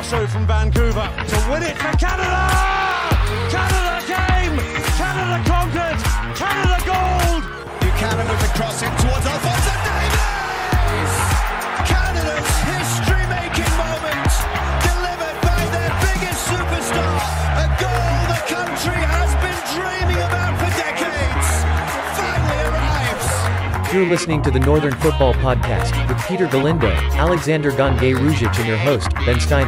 lasso from Vancouver to win it for Canada! Canada came! Canada conquered! Canada gold! Buchanan with the cross in towards Alphonso Davies! Canada's history-making moment delivered by their biggest superstar. A goal the country has been dreaming about for decades. Finally arrives. You're listening to the Northern Football Podcast with Peter Galindo, Alexander Gongay-Ruzic, and your host, Ben Steiner.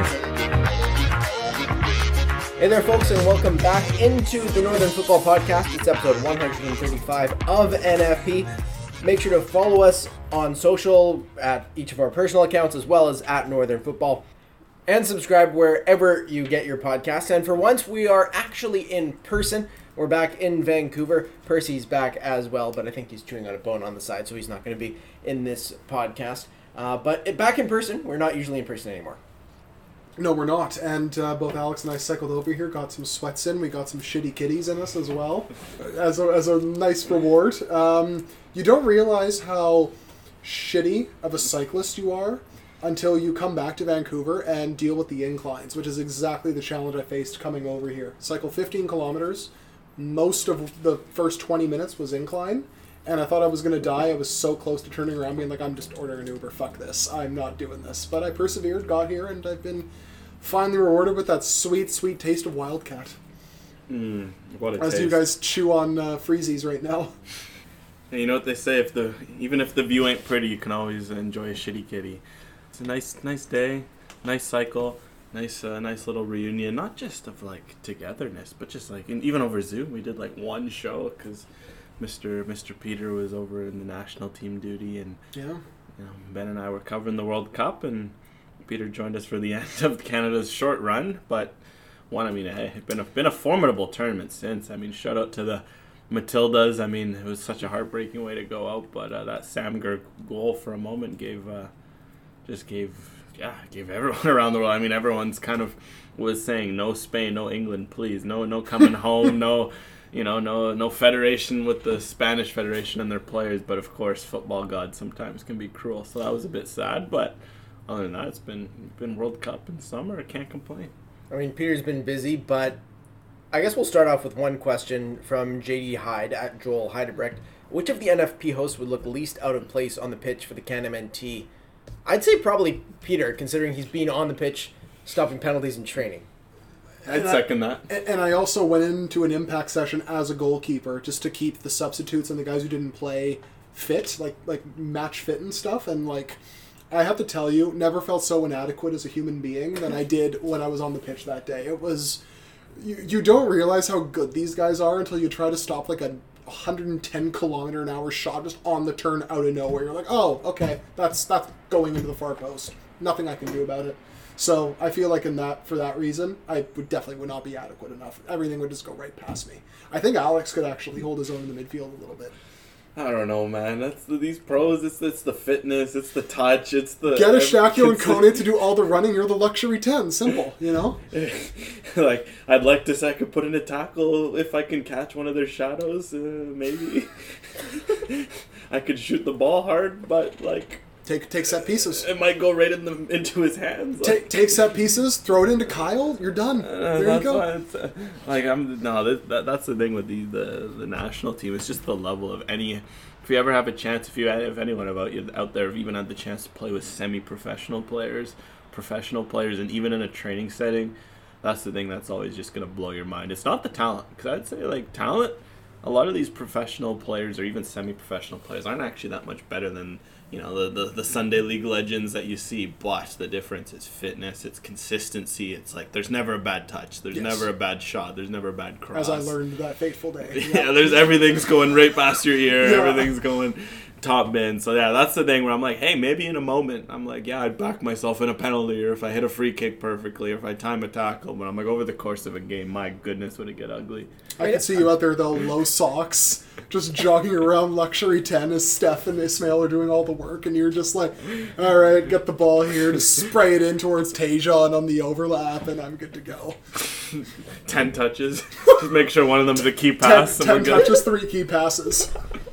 Hey there, folks, and welcome back into the Northern Football Podcast. It's episode 135 of NFP. Make sure to follow us on social at each of our personal accounts as well as at Northern Football. And subscribe wherever you get your podcasts. And for once, we are actually in person. We're back in Vancouver. Percy's back as well, but I think he's chewing on a bone on the side, so he's not going to be in this podcast. But back in person, we're not usually in person anymore. No, we're not. And both Alex and I cycled over here, got some sweats in. We got some shitty kitties in us as well, as a nice reward. You don't realize how shitty of a cyclist you are until you come back to Vancouver and deal with the inclines, which is exactly the challenge I faced coming over here. Cycle 15 kilometers. Most of the first 20 minutes was incline. And I thought I was going to die. I was so close to turning around being like, I'm just ordering an Uber. Fuck this. I'm not doing this. But I persevered, got here, and I've been finally rewarded with that sweet, sweet taste of Wildcat. What a As taste. you guys chew on Freezies right now. And you know what they say, even if the view ain't pretty, you can always enjoy a shitty kitty. It's a nice day, nice cycle, nice little reunion, not just of like togetherness, but just like, and even over Zoom, we did like one show because Mr. Peter was over in the national team duty, and Ben and I were covering the World Cup, and Peter joined us for the end of Canada's short run. But it's been a formidable tournament since. I mean, shout out to the Matildas. I mean, it was such a heartbreaking way to go out, but that Samger goal for a moment gave everyone around the world. I mean, everyone's kind of was saying no Spain, no England, please, no coming home, no. No federation with the Spanish Federation and their players, but of course, football gods sometimes can be cruel. So that was a bit sad, but other than that, it's been World Cup in summer. I can't complain. I mean, Peter's been busy, but I guess we'll start off with one question from JD Hyde at Joel Heidebrecht. Which of the NFP hosts would look least out of place on the pitch for the CanMNT? I'd say probably Peter, considering he's been on the pitch, stopping penalties and training. I'd second that. And I also went into an impact session as a goalkeeper just to keep the substitutes and the guys who didn't play fit, like match fit and stuff. And like, I have to tell you, never felt so inadequate as a human being than I did when I was on the pitch that day. It was, you don't realize how good these guys are until you try to stop like a 110 kilometer an hour shot just on the turn out of nowhere. You're like, oh, okay, that's going into the far post. Nothing I can do about it. So I feel like for that reason, I would not be adequate enough. Everything would just go right past me. I think Alex could actually hold his own in the midfield a little bit. I don't know, man. That's these pros. It's the fitness. It's the touch. It's the get a Shakio and Kone to do all the running. You're the luxury 10. Simple, you know. Like I'd like to say I could put in a tackle if I can catch one of their shadows. Maybe I could shoot the ball hard, but like. Take set pieces. It might go right into his hands. Take set pieces, throw it into Kyle. You're done. There you go. That's the thing with the national team. It's just the level of any. If you ever have a chance, if anyone out there have even had the chance to play with semi-professional players, professional players, and even in a training setting, that's the thing that's always just gonna blow your mind. It's not the talent, because I'd say like talent. A lot of these professional players or even semi-professional players aren't actually that much better than. The Sunday League legends that you see, but the difference is fitness, it's consistency, it's like there's never a bad touch, there's never a bad shot, there's never a bad cross. As I learned that fateful day. Yeah, everything's going right past your ear, everything's going top bin. So yeah, that's the thing where I'm like, hey, maybe in a moment, I'm like, yeah, I'd back myself in a penalty, or if I hit a free kick perfectly, or if I time a tackle, but I'm like, over the course of a game, my goodness, would it get ugly. I can see you out there, though, low socks, just jogging around luxury 10 as Steph and Ismail are doing all the work, and you're just like, all right, get the ball here, just spray it in towards Tajon on the overlap, and I'm good to go. 10 touches. Just make sure one of them's a key pass. 10 touches, 3 key passes.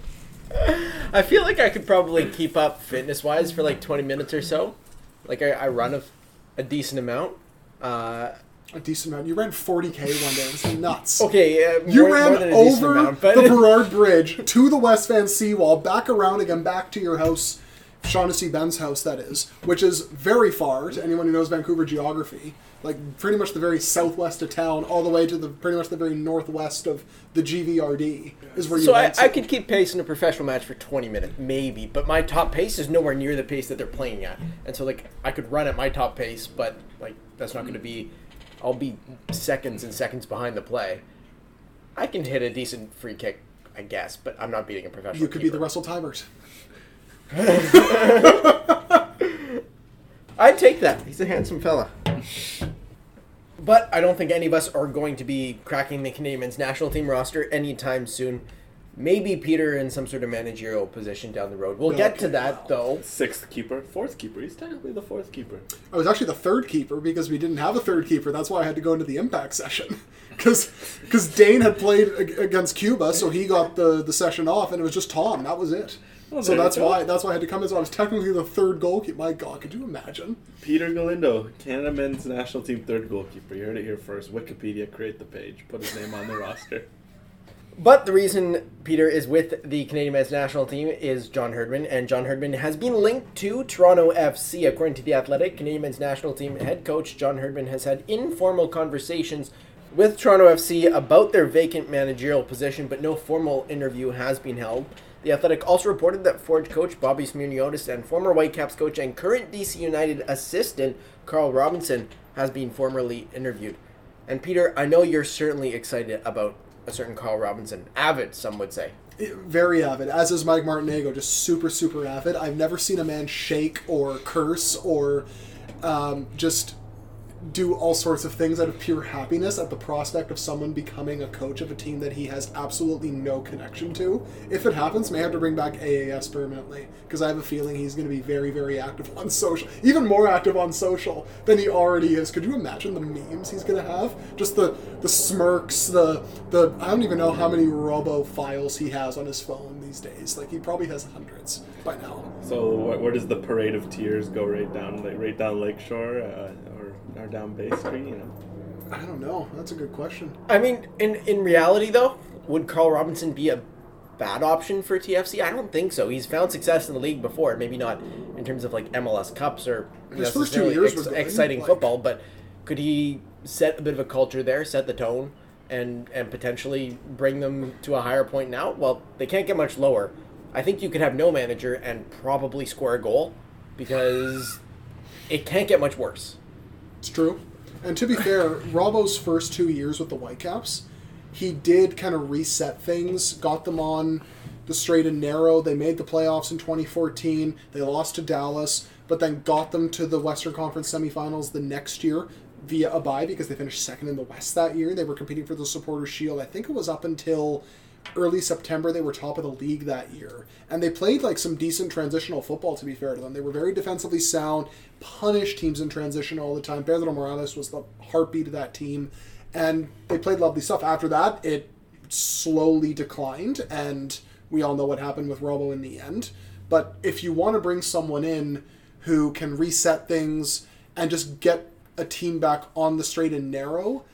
I feel like I could probably keep up fitness-wise for like 20 minutes or so. Like I run a decent amount. A decent amount. You ran 40K one day. It was nuts. Okay, You more ran than a decent over amount, but the Burrard Bridge to the West Van seawall, back around again, back to your house, Shaughnessy Ben's house, that is, which is very far to anyone who knows Vancouver geography. Like, pretty much the very southwest of town, all the way to pretty much the very northwest of the GVRD is where you So went I to. could keep pace in a professional match for 20 minutes, maybe, but my top pace is nowhere near the pace that they're playing at. And so, like, I could run at my top pace, but, like, that's not going to be... I'll be seconds and seconds behind the play. I can hit a decent free kick, I guess, but I'm not beating a professional You could be keeper. the Russell Timers. I'd take that. He's a handsome fella. But I don't think any of us are going to be cracking the Canadian men's national team roster anytime soon. Maybe Peter in some sort of managerial position down the road. We'll get to that, though. 6th keeper, 4th keeper. He's technically the 4th keeper. I was actually the 3rd keeper because we didn't have a 3rd keeper. That's why I had to go into the impact session. Because Dane had played against Cuba, so he got the session off, and it was just Tom. That was it. Well, So there that's you go. why I had to come in. So I was technically the 3rd goalkeeper. My God, could you imagine? Peter Galindo, Canada men's national team 3rd goalkeeper. You heard it here first. Wikipedia, create the page. Put his name on the roster. But the reason Peter is with the Canadian men's national team is John Herdman, and John Herdman has been linked to Toronto FC. According to The Athletic, Canadian men's national team head coach John Herdman has had informal conversations with Toronto FC about their vacant managerial position, but no formal interview has been held. The Athletic also reported that Forge coach Bobby Smirniotis and former Whitecaps coach and current DC United assistant Carl Robinson has been formally interviewed. And Peter, I know you're certainly excited about a certain Carl Robinson. Avid, some would say. Very avid, as is Mike Martinego, just super, super avid. I've never seen a man shake or curse or just do all sorts of things out of pure happiness at the prospect of someone becoming a coach of a team that he has absolutely no connection to. If it happens, may have to bring back AAS permanently, because I have a feeling he's going to be very, very active on social. Even more active on social than he already is. Could you imagine the memes he's going to have? Just the smirks, the I don't even know how many Robo files he has on his phone these days. Like, he probably has hundreds by now. So where does the parade of tears go? Right down Lakeshore, or down Bay Street? You know. I don't know. That's a good question. I mean, in reality, though, would Carl Robinson be a bad option for TFC? I don't think so. He's found success in the league before, maybe not in terms of like MLS Cups or His first 2 necessarily years were good, exciting like- football, but could he set a bit of a culture there, set the tone, and potentially bring them to a higher point now? Well, they can't get much lower. I think you could have no manager and probably score a goal, because it can't get much worse. It's true. And to be fair, Robbo's first 2 years with the Whitecaps, he did kind of reset things, got them on the straight and narrow. They made the playoffs in 2014. They lost to Dallas, but then got them to the Western Conference semifinals the next year via a bye because they finished second in the West that year. They were competing for the Supporters' Shield. I think it was up until early September. They were top of the league that year. And they played like some decent transitional football, to be fair to them. They were very defensively sound, punished teams in transition all the time. Pedro Morales was the heartbeat of that team. And they played lovely stuff. After that, it slowly declined, and we all know what happened with Robbo in the end. But if you want to bring someone in who can reset things and just get a team back on the straight and narrow,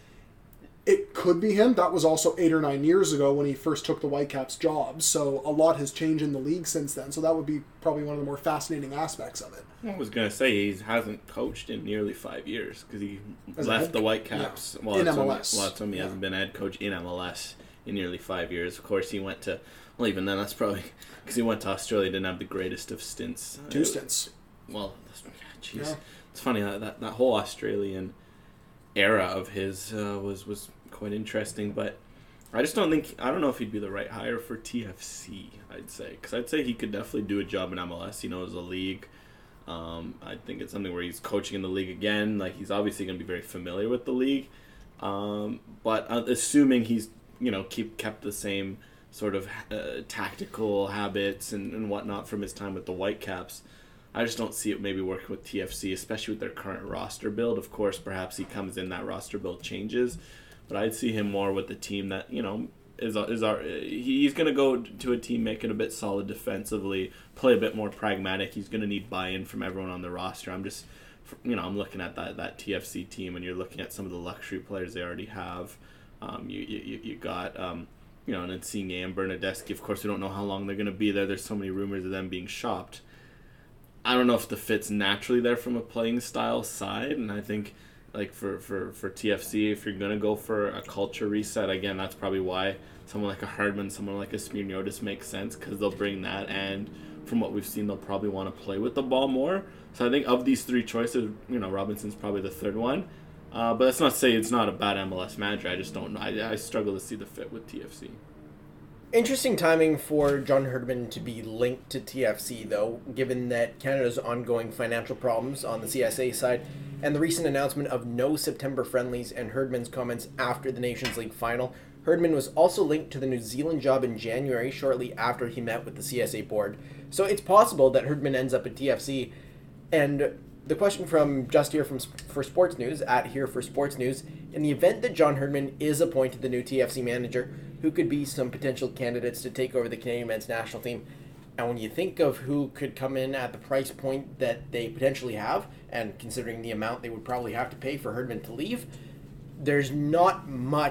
it could be him. That was also 8 or 9 years ago when he first took the Whitecaps job. So a lot has changed in the league since then. So that would be probably one of the more fascinating aspects of it. I was going to say he hasn't coached in nearly 5 years because he left the Whitecaps. Yeah. Well, In that's MLS. Well, that's when he hasn't been a head coach in MLS in nearly 5 years. Of course, he went to, well, even then, that's probably because he went to Australia, didn't have the greatest of stints. 2 stints. Well, jeez. Yeah. It's funny, that whole Australian era of his was quite interesting, but I just don't know if he'd be the right hire for TFC, I'd say. Because I'd say he could definitely do a job in MLS. He knows the league. I think it's something where he's coaching in the league again. Like, he's obviously going to be very familiar with the league. But assuming he's, kept the same sort of tactical habits and whatnot from his time with the Whitecaps, I just don't see it maybe working with TFC, especially with their current roster build. Of course, perhaps he comes in, that roster build changes. But I'd see him more with the team that, he's going to go to a team, make it a bit solid defensively, play a bit more pragmatic. He's going to need buy-in from everyone on the roster. I'm looking at that TFC team, and you're looking at some of the luxury players they already have. You got an Insigne and Bernadeschi. Of course, we don't know how long they're going to be there. There's so many rumors of them being shopped. I don't know if the fit's naturally there from a playing style side, and I think like for TFC, if you're going to go for a culture reset, again, that's probably why someone like a Herdman, someone like a Smirniotis makes sense, because they'll bring that, and from what we've seen, they'll probably want to play with the ball more. So I think of these three choices, Robinson's probably the third one. But that's not to say it's not a bad MLS manager. I just don't know. I struggle to see the fit with TFC. Interesting timing for John Herdman to be linked to TFC, though, given that Canada's ongoing financial problems on the CSA side and the recent announcement of no September friendlies and Herdman's comments after the Nations League final. Herdman was also linked to the New Zealand job in January, shortly after he met with the CSA board. So it's possible that Herdman ends up at TFC. And the question from Just Here for Sports News, at Here for Sports News, in the event that John Herdman is appointed the new TFC manager, who could be some potential candidates to take over the Canadian men's national team? And when you think of who could come in at the price point that they potentially have, and considering the amount they would probably have to pay for Herdman to leave, there's not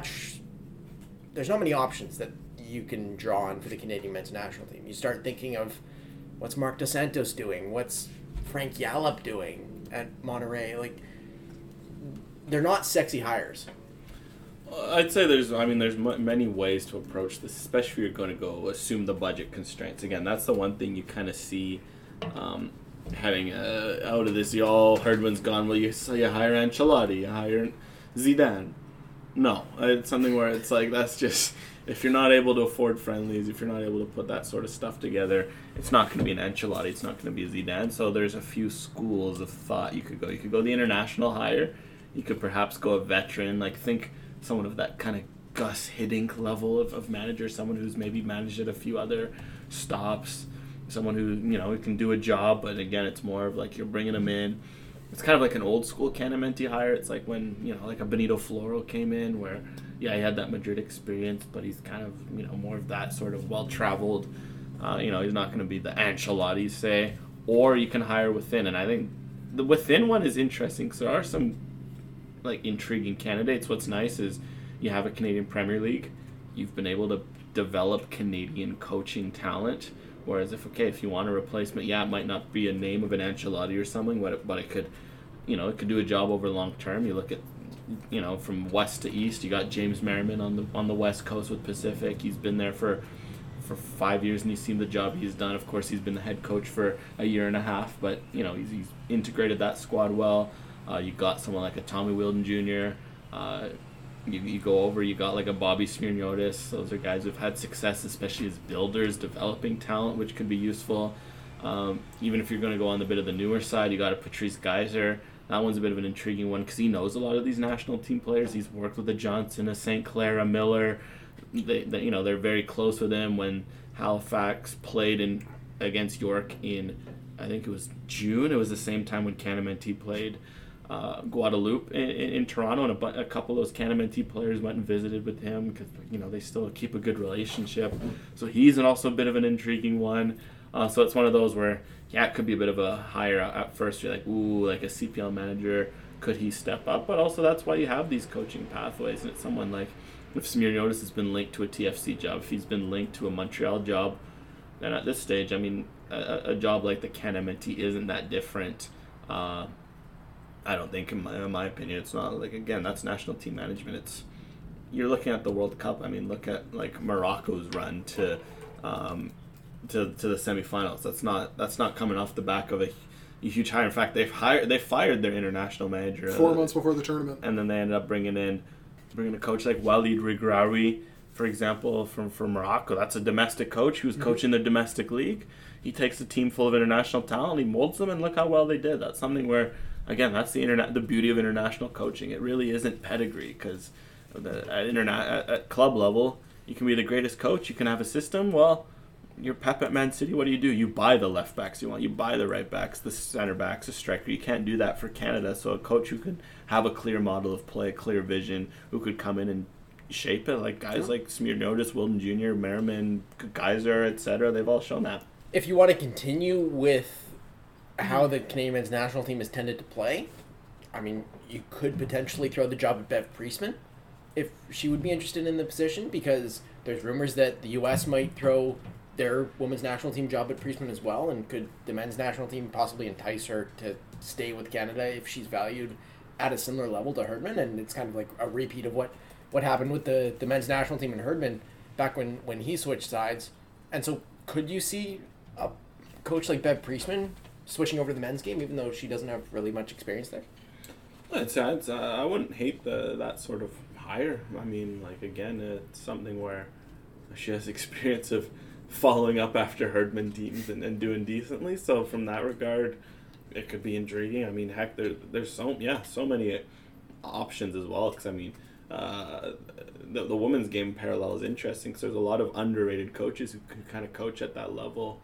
many options that you can draw on for the Canadian men's national team. You start thinking of what's Mark Dos Santos doing, what's Frank Yallop doing at Monterrey. Like, they're not sexy hires. I'd say there's many ways to approach this, especially if you're going to go assume the budget constraints. Again, that's the one thing you kind of see heading out of this. Herdman's gone. Well, you hire Ancelotti, you hire Zidane. No, it's something where it's like, that's just, if you're not able to afford friendlies, if you're not able to put that sort of stuff together, it's not going to be an Ancelotti, it's not going to be a Zidane. So there's a few schools of thought you could go. You could go the international hire. You could perhaps go a veteran, like think someone of that kind of Gus Hiddink level of manager, someone who's maybe managed at a few other stops, someone who can do a job, but again, it's more of like you're bringing them in. It's kind of like an old school Canamenti hire. It's like when like a Benito Floro came in, where he had that Madrid experience, but he's kind of more of that sort of well traveled. He's not going to be the Ancelotti, say. Or you can hire within, and I think the within one is interesting because there are some like intriguing candidates. What's nice is you have a Canadian Premier League. You've been able to develop Canadian coaching talent. Whereas if you want a replacement, it might not be a name of an Ancelotti or something, but it could, it could do a job over long term. You look at, from west to east, you got James Merriman on the west coast with Pacific. He's been there for 5 years and you've seen the job he's done. Of course, he's been the head coach for a year and a half, but he's integrated that squad well. You got someone like a Tommy Wilden Jr. You go over, you got like a Bobby Smirniotis. Those are guys who've had success, especially as builders, developing talent, which could be useful. Even if you're going to go on the bit of the newer side, you got a Patrice Geyser. That one's a bit of an intriguing one because he knows a lot of these national team players. He's worked with a Johnson, a St. Clair, a Miller. They're very close with him. When Halifax played against York in, I think it was June. It was the same time when Canamenti played Guadeloupe in Toronto, and a couple of those Canamenti players went and visited with him because they still keep a good relationship. So he's also a bit of an intriguing one. So it's one of those where it could be a bit of a hire at first. You're like, ooh, like a CPL manager, could he step up? But also that's why you have these coaching pathways, and it's someone like if Smirniotis has been linked to a TFC job, if he's been linked to a Montreal job, then at this stage, a job like the Canamenti isn't that different. I don't think, in my opinion, it's not like, again, that's national team management. You're looking at the World Cup. Look at like Morocco's run to the semifinals. That's not coming off the back of a huge hire. In fact, they fired their international manager 4 months before the tournament, and then they ended up bringing a coach like Walid Regraoui, for example, from Morocco. That's a domestic coach who's coaching the domestic league. He takes a team full of international talent, he molds them, and look how well they did. That's something where, again, that's the beauty of international coaching. It really isn't pedigree, because at club level, you can be the greatest coach. You can have a system. Well, you're Pep at Man City. What do? You buy the left backs you want. You buy the right backs, the center backs, the striker. You can't do that for Canada. So a coach who could have a clear model of play, a clear vision, who could come in and shape it. Like guys like Smirnotis, Wilden Jr., Merriman, Geyser, etc. They've all shown that. If you want to continue with how the Canadian men's national team has tended to play, I mean, you could potentially throw the job at Bev Priestman if she would be interested in the position, because there's rumors that the U.S. might throw their women's national team job at Priestman as well, and could the men's national team possibly entice her to stay with Canada if she's valued at a similar level to Herdman? And it's kind of like a repeat of what happened with the men's national team and Herdman back when he switched sides. And so could you see a coach like Bev Priestman switching over to the men's game, even though she doesn't have really much experience there? I wouldn't hate that sort of hire. I mean, like, again, it's something where she has experience of following up after Herdman teams and doing decently. So from that regard, it could be intriguing. I mean, heck, there's so many options as well. Because I mean, the women's game parallel is interesting. Because there's a lot of underrated coaches who can kind of coach at that level.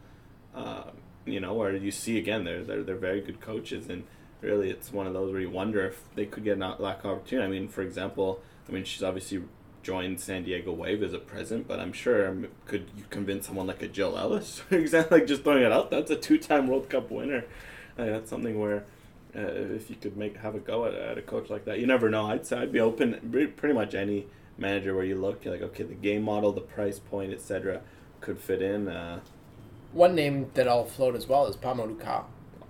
Where you see again, they're very good coaches, and really it's one of those where you wonder if they could get that opportunity. I mean, for example, she's obviously joined San Diego Wave as a present, but I'm sure could you convince someone like a Jill Ellis, for example, like just throwing it out, that's a 2-time World Cup winner. That's something where if you could have a go at a coach like that, you never know. I'd be open. Pretty much any manager where you look, you're like, okay, the game model, the price point, etc., could fit in. One name that I'll float as well is Pamadou Ka.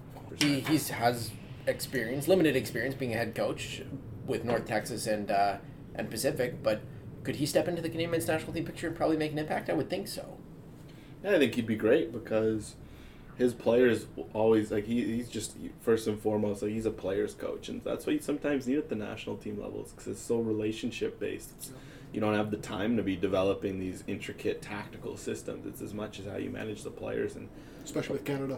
He has limited experience being a head coach with North Texas and Pacific, but could he step into the Canadian men's national team picture and probably make an impact? I would think so. Yeah, I think he'd be great because his players always, like, he's just, first and foremost, like, he's a player's coach, and that's what you sometimes need at the national team levels because it's so relationship based. You don't have the time to be developing these intricate tactical systems. It's as much as how you manage the players, and especially with Canada.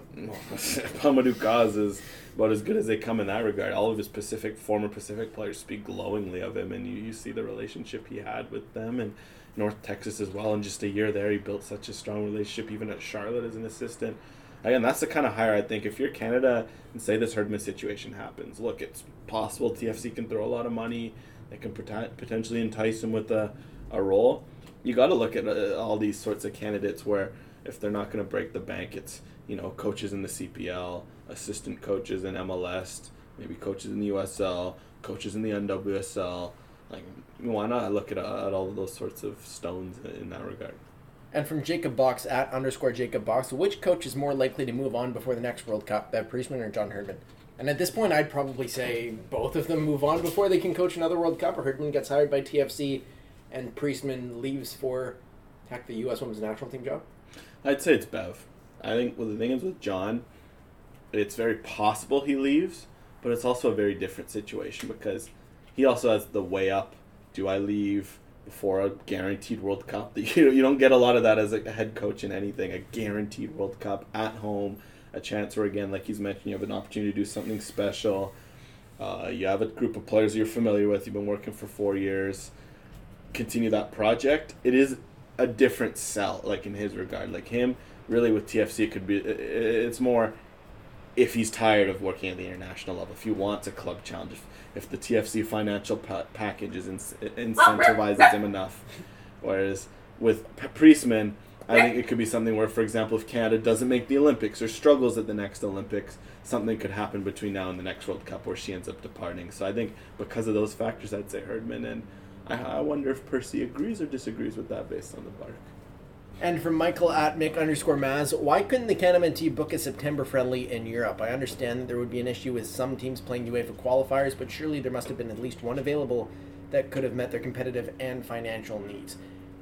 Pamadou Ka is about as good as they come in that regard. All of his former Pacific players speak glowingly of him, and you see the relationship he had with them, and North Texas as well. In just a year there, he built such a strong relationship, even at Charlotte as an assistant. Again, that's the kind of hire I think if you're Canada and say this Herdman situation happens. Look, it's possible TFC can throw a lot of money. They can potentially entice him with a role. You got to look at all these sorts of candidates where if they're not going to break the bank, it's coaches in the CPL, assistant coaches in MLS, maybe coaches in the USL, coaches in the NWSL. Like, why not look at all of those sorts of stones in that regard? And from Jacob Box at _Jacob Box, which coach is more likely to move on before the next World Cup, Bev Priestman or John Herdman? And at this point, I'd probably say both of them move on before they can coach another World Cup, or Herdman gets hired by TFC and Priestman leaves for the U.S. Women's National Team job. I'd say it's Bev. I think the thing is with John, it's very possible he leaves, but it's also a very different situation because he also has the way up. Do I leave before a guaranteed World Cup? You don't get a lot of that as a head coach in anything. A guaranteed World Cup at home, a chance where, again, like he's mentioned, you have an opportunity to do something special. You have a group of players you're familiar with. You've been working for 4 years. Continue that project. It is a different sell, like in his regard. Like him, really with TFC, it could be. It's more if he's tired of working at the international level. If he wants a club challenge. If the TFC financial package incentivizes him enough. Whereas with Priestman, I think it could be something where, for example, if Canada doesn't make the Olympics or struggles at the next Olympics, something could happen between now and the next World Cup where she ends up departing. So I think because of those factors, I'd say Herdman, and I wonder if Percy agrees or disagrees with that based on the bark. And from Michael at Mick_Maz, why couldn't the Canada team book a September friendly in Europe? I understand that there would be an issue with some teams playing UEFA qualifiers, but surely there must have been at least one available that could have met their competitive and financial needs.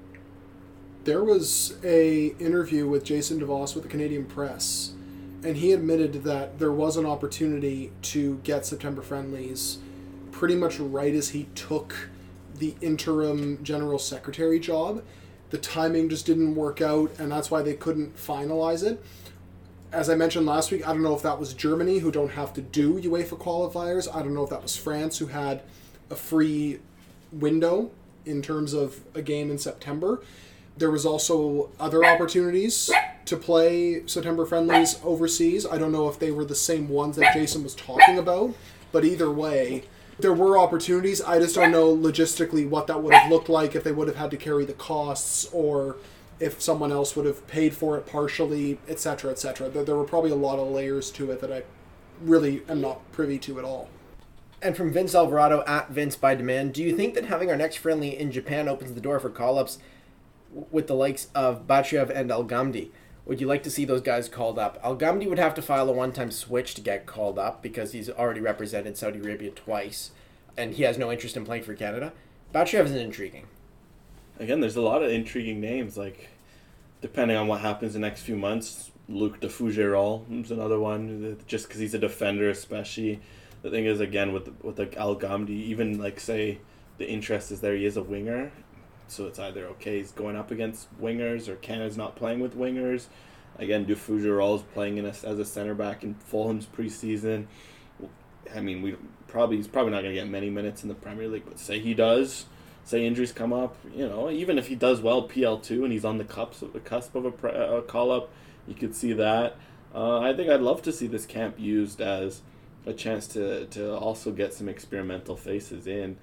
There was a interview with Jason DeVos with the Canadian Press, and he admitted that there was an opportunity to get September friendlies pretty much right as he took the interim general secretary job. The timing just didn't work out, and that's why they couldn't finalize it. As I mentioned last week, I don't know if that was Germany, who don't have to do UEFA qualifiers. I don't know if that was France, who had a free window in terms of a game in September. There was also other opportunities to play September friendlies overseas. I don't know if they were the same ones that Jason was talking about, but either way, There were opportunities. I just don't know logistically what that would have looked like, if they would have had to carry the costs, or if someone else would have paid for it partially, etc., etc. There were probably a lot of layers to it that I really am not privy to at all. And from Vince Alvarado at Vince by Demand, do you think that having our next friendly in Japan opens the door for call-ups with the likes of Batriev and Al-Ghamdi? Would you like to see those guys called up? Al-Ghamdi would have to file a one-time switch to get called up because he's already represented Saudi Arabia twice, and he has no interest in playing for Canada. Batriev is intriguing. Again, there's a lot of intriguing names, like, depending on what happens the next few months, Luc de Fougerolles is another one, just because he's a defender especially. The thing is, again, with like Al-Ghamdi, even, like, say, the interest is there, he is a winger, so it's either, okay, he's going up against wingers, or Canada's not playing with wingers. Again, de Fougerolles playing as a center back in Fulham's preseason. I mean, he's probably not going to get many minutes in the Premier League, but say he does, say injuries come up, even if he does well PL2 and he's on the cusp of a call-up, you could see that. I think I'd love to see this camp used as a chance to also get some experimental faces in.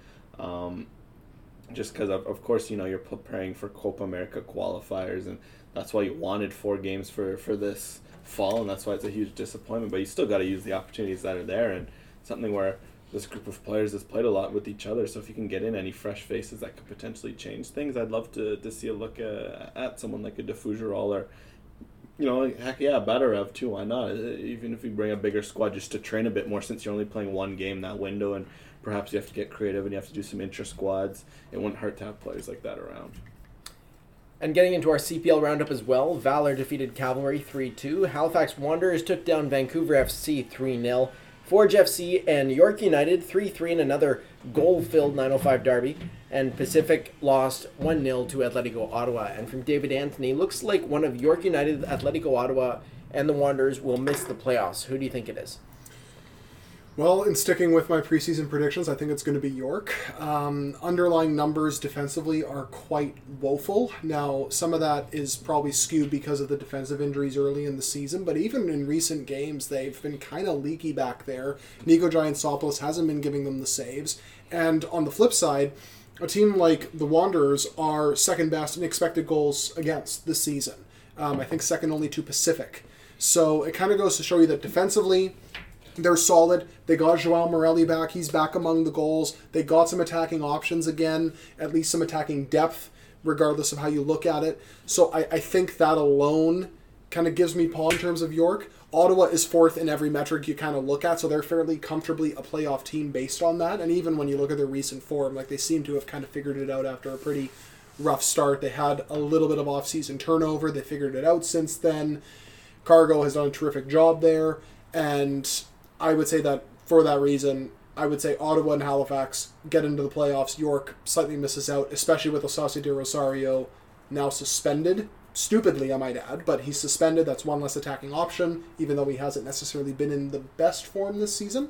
Just because, of course, you're preparing for Copa America qualifiers, and that's why you wanted 4 games for this fall, and that's why it's a huge disappointment. But you still got to use the opportunities that are there, and something where this group of players has played a lot with each other. So if you can get in any fresh faces that could potentially change things, I'd love to see a look at someone like a de Fougerolles, or heck yeah, Batriev too. Why not? Even if you bring a bigger squad just to train a bit more, since you're only playing one game that window, and perhaps you have to get creative and you have to do some intra-squads. It wouldn't hurt to have players like that around. And getting into our CPL roundup as well, Valor defeated Cavalry 3-2. Halifax Wanderers took down Vancouver FC 3-0. Forge FC and York United 3-3 in another goal-filled 905 derby. And Pacific lost 1-0 to Atletico Ottawa. And from David Anthony, looks like one of York United, Atletico Ottawa, and the Wanderers will miss the playoffs. Who do you think it is? Well, in sticking with my preseason predictions, I think it's going to be York. Underlying numbers defensively are quite woeful. Now, some of that is probably skewed because of the defensive injuries early in the season, but even in recent games, they've been kind of leaky back there. Nico Giantsopoulos hasn't been giving them the saves. And on the flip side, a team like the Wanderers are second best in expected goals against this season. I think second only to Pacific. So it kind of goes to show you that defensively, they're solid. They got Joao Morelli back. He's back among the goals. They got some attacking options again, at least some attacking depth, regardless of how you look at it. So I think that alone kind of gives me pause in terms of York. Ottawa is fourth in every metric you kind of look at, so they're fairly comfortably a playoff team based on that. And even when you look at their recent form, like, they seem to have kind of figured it out after a pretty rough start. They had a little bit of off-season turnover. They figured it out since then. Cargo has done a terrific job there, and I would say that for that reason, I would say Ottawa and Halifax get into the playoffs. York slightly misses out, especially with Osasio de Rosario now suspended. Stupidly, I might add, but he's suspended. That's one less attacking option, even though he hasn't necessarily been in the best form this season.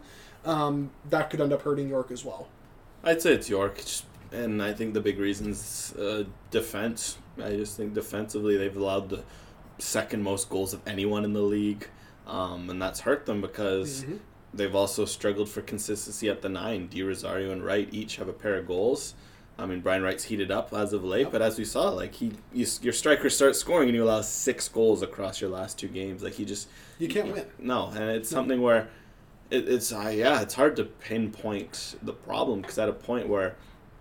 That could end up hurting York as well. I'd say it's York, and I think the big reason's defense. I just think defensively they've allowed the second most goals of anyone in the league. And that's hurt them because they've also struggled for consistency at the 9. Di Rosario and Wright each have a pair of goals. I mean, Brian Wright's heated up as of late, but as we saw, like, your strikers start scoring and you allow 6 goals across your last 2 games. Like, you can't win. No, and it's something where it's hard to pinpoint the problem, because at a point where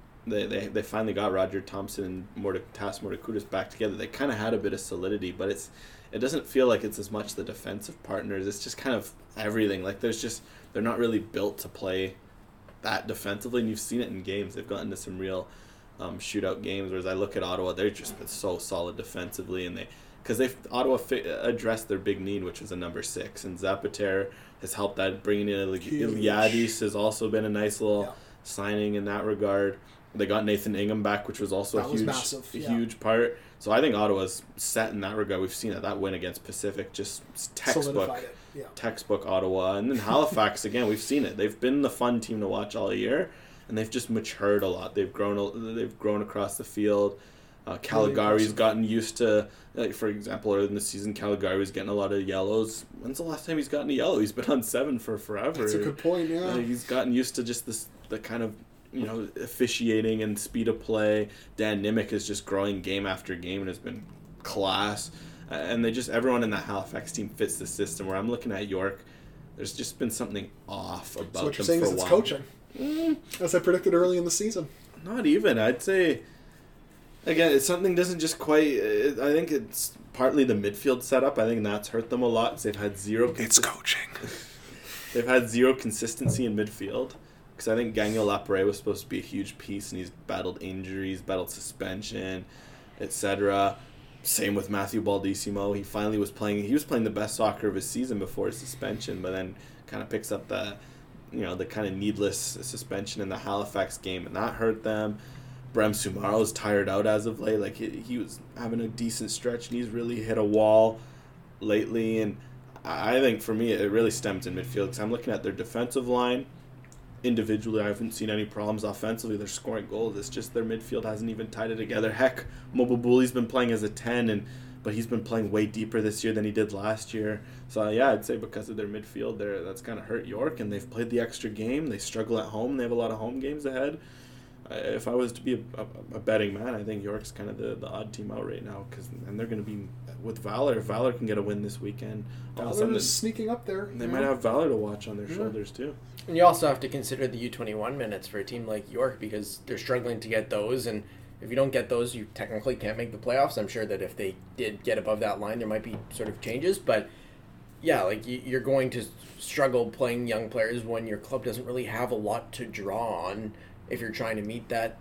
they finally got Roger Thompson and Tas Mordekudus back together, they kind of had a bit of solidity, but it doesn't feel like it's as much the defensive partners. It's just kind of everything. Like, they're not really built to play that defensively, and you've seen it in games. They've gotten to some real shootout games, whereas I look at Ottawa, they've just been so solid defensively, and Ottawa addressed their big need, which was a number 6, and Zapater has helped that. Bringing in Iliadis has also been a nice little signing in that regard. They got Nathan Ingham back, which was also a huge part. So I think Ottawa's set in that regard. We've seen that win against Pacific, just textbook Ottawa. And then Halifax, again, we've seen it. They've been the fun team to watch all year, and they've just matured a lot. They've grown across the field. Caligari's gotten used to, like, for example, earlier in the season, Caligari was getting a lot of yellows. When's the last time he's gotten a yellow? He's been on 7 for forever. That's a good point, yeah. He's gotten used to just the kind of, officiating and speed of play. Dan Nimick is just growing game after game and has been class. And everyone in that Halifax team fits the system. Where I'm looking at York, there's just been something off about them for a while. So what you're saying is it's coaching, as I predicted early in the season. Not even. I'd say, again, it's something doesn't just quite. I think it's partly the midfield setup. I think that's hurt them a lot. They've had zero. It's coaching. They've had zero consistency in midfield. Because I think Gagnon Lapre was supposed to be a huge piece, and he's battled injuries, battled suspension, etc. Same with Matthew Baldissimo. He finally was playing. He was playing the best soccer of his season before his suspension, but then kind of picks up the kind of needless suspension in the Halifax game, and that hurt them. Brem Sumaro's tired out as of late. Like he was having a decent stretch, and he's really hit a wall lately. And I think for me, it really stems in midfield because I'm looking at their defensive line. Individually, I haven't seen any problems offensively. They're scoring goals. It's just their midfield hasn't even tied it together. Heck, Mobubuli's been playing as a 10, but he's been playing way deeper this year than he did last year. So, yeah, I'd say because of their midfield, that's kind of hurt York, and they've played the extra game. They struggle at home. They have a lot of home games ahead. If I was to be a betting man, I think York's kind of the odd team out right now, and they're going to be with Valor. If Valor can get a win this weekend, Valor is sneaking up there. They might have Valor to watch on their shoulders too. And you also have to consider the U21 minutes for a team like York because they're struggling to get those, and if you don't get those, you technically can't make the playoffs. I'm sure that if they did get above that line, there might be sort of changes, but yeah, like you're going to struggle playing young players when your club doesn't really have a lot to draw on if you're trying to meet that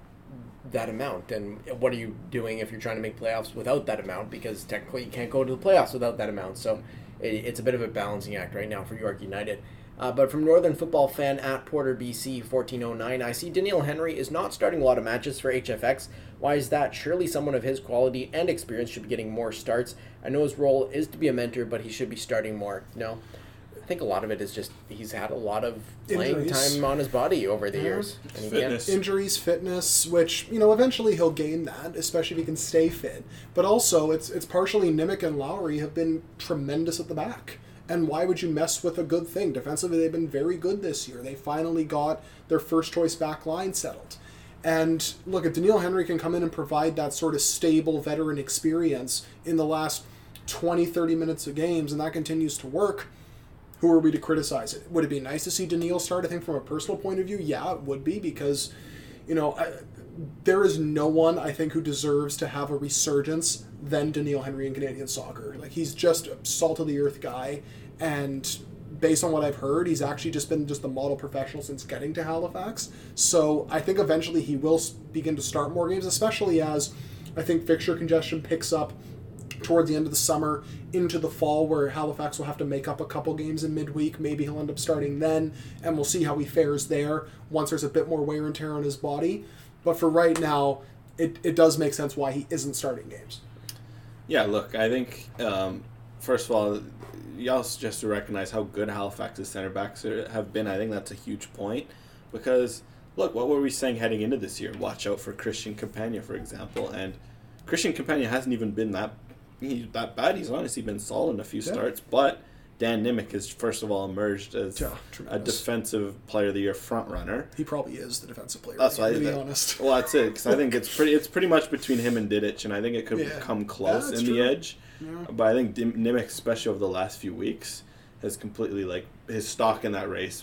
amount. And what are you doing if you're trying to make playoffs without that amount? Because technically you can't go to the playoffs without that amount. So it's a bit of a balancing act right now for York United. But from Northern Football Fan at Porter BC 1409, I see Daniil Henry is not starting a lot of matches for HFX. Why is that? Surely someone of his quality and experience should be getting more starts. I know his role is to be a mentor, but he should be starting more. No, I think a lot of it is just he's had a lot of playing time on his body over the years. And Injuries, fitness, which, eventually he'll gain that, especially if he can stay fit. But also, it's partially Nimick and Lowry have been tremendous at the back. And why would you mess with a good thing? Defensively, they've been very good this year. They finally got their first-choice back line settled. And look, if Daniil Henry can come in and provide that sort of stable veteran experience in the last 20, 30 minutes of games, and that continues to work, who are we to criticize it? Would it be nice to see Daniil start? I think from a personal point of view, yeah, it would be, because, there is no one, I think, who deserves to have a resurgence than Daniil Henry in Canadian soccer. Like, he's just a salt-of-the-earth guy, and based on what I've heard, he's actually just been the model professional since getting to Halifax. So I think eventually he will begin to start more games, especially as I think fixture congestion picks up toward the end of the summer into the fall, where Halifax will have to make up a couple games in midweek. Maybe he'll end up starting then, and we'll see how he fares there once there's a bit more wear and tear on his body. But for right now, it does make sense why he isn't starting games. Yeah, look, I think, first of all, you also just to recognize how good Halifax's center backs have been. I think that's a huge point, because, look, what were we saying heading into this year? Watch out for Christian Campagna, for example, and Christian Campagna hasn't even been that bad. He's honestly been solid in a few starts, but Dan Nimick has first of all emerged as a defensive player of the year front runner. He probably is the defensive player. That's why, to be honest. Well, that's it, because I think it's pretty much between him and Didic, and I think it could come close in the edge. Yeah. But I think Nimick, especially over the last few weeks, has completely, his stock in that race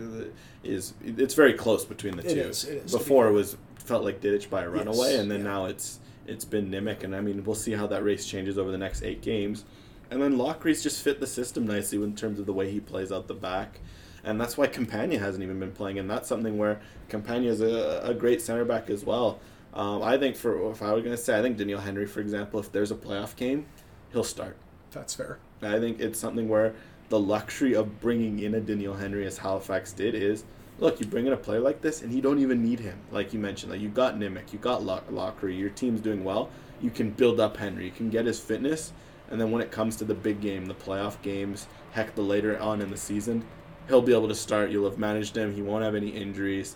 it's very close between the two. It is. Before it felt like Didic by a runaway, and then now it's been Nimick, and I mean, we'll see how that race changes over the next 8 games. And then Lockree's just fit the system nicely in terms of the way he plays out the back. And that's why Campagna hasn't even been playing. And that's something where Campagna is a great center back as well. I think if I were going to say, I think Daniil Henry, for example, if there's a playoff game, he'll start. That's fair. I think it's something where the luxury of bringing in a Daniil Henry, as Halifax did, is, look, you bring in a player like this and you don't even need him. Like you mentioned, you got Nimick, you got Lockrey, your team's doing well. You can build up Henry. You can get his fitness. And then when it comes to the big game, the playoff games, heck, the later on in the season, he'll be able to start. You'll have managed him. He won't have any injuries.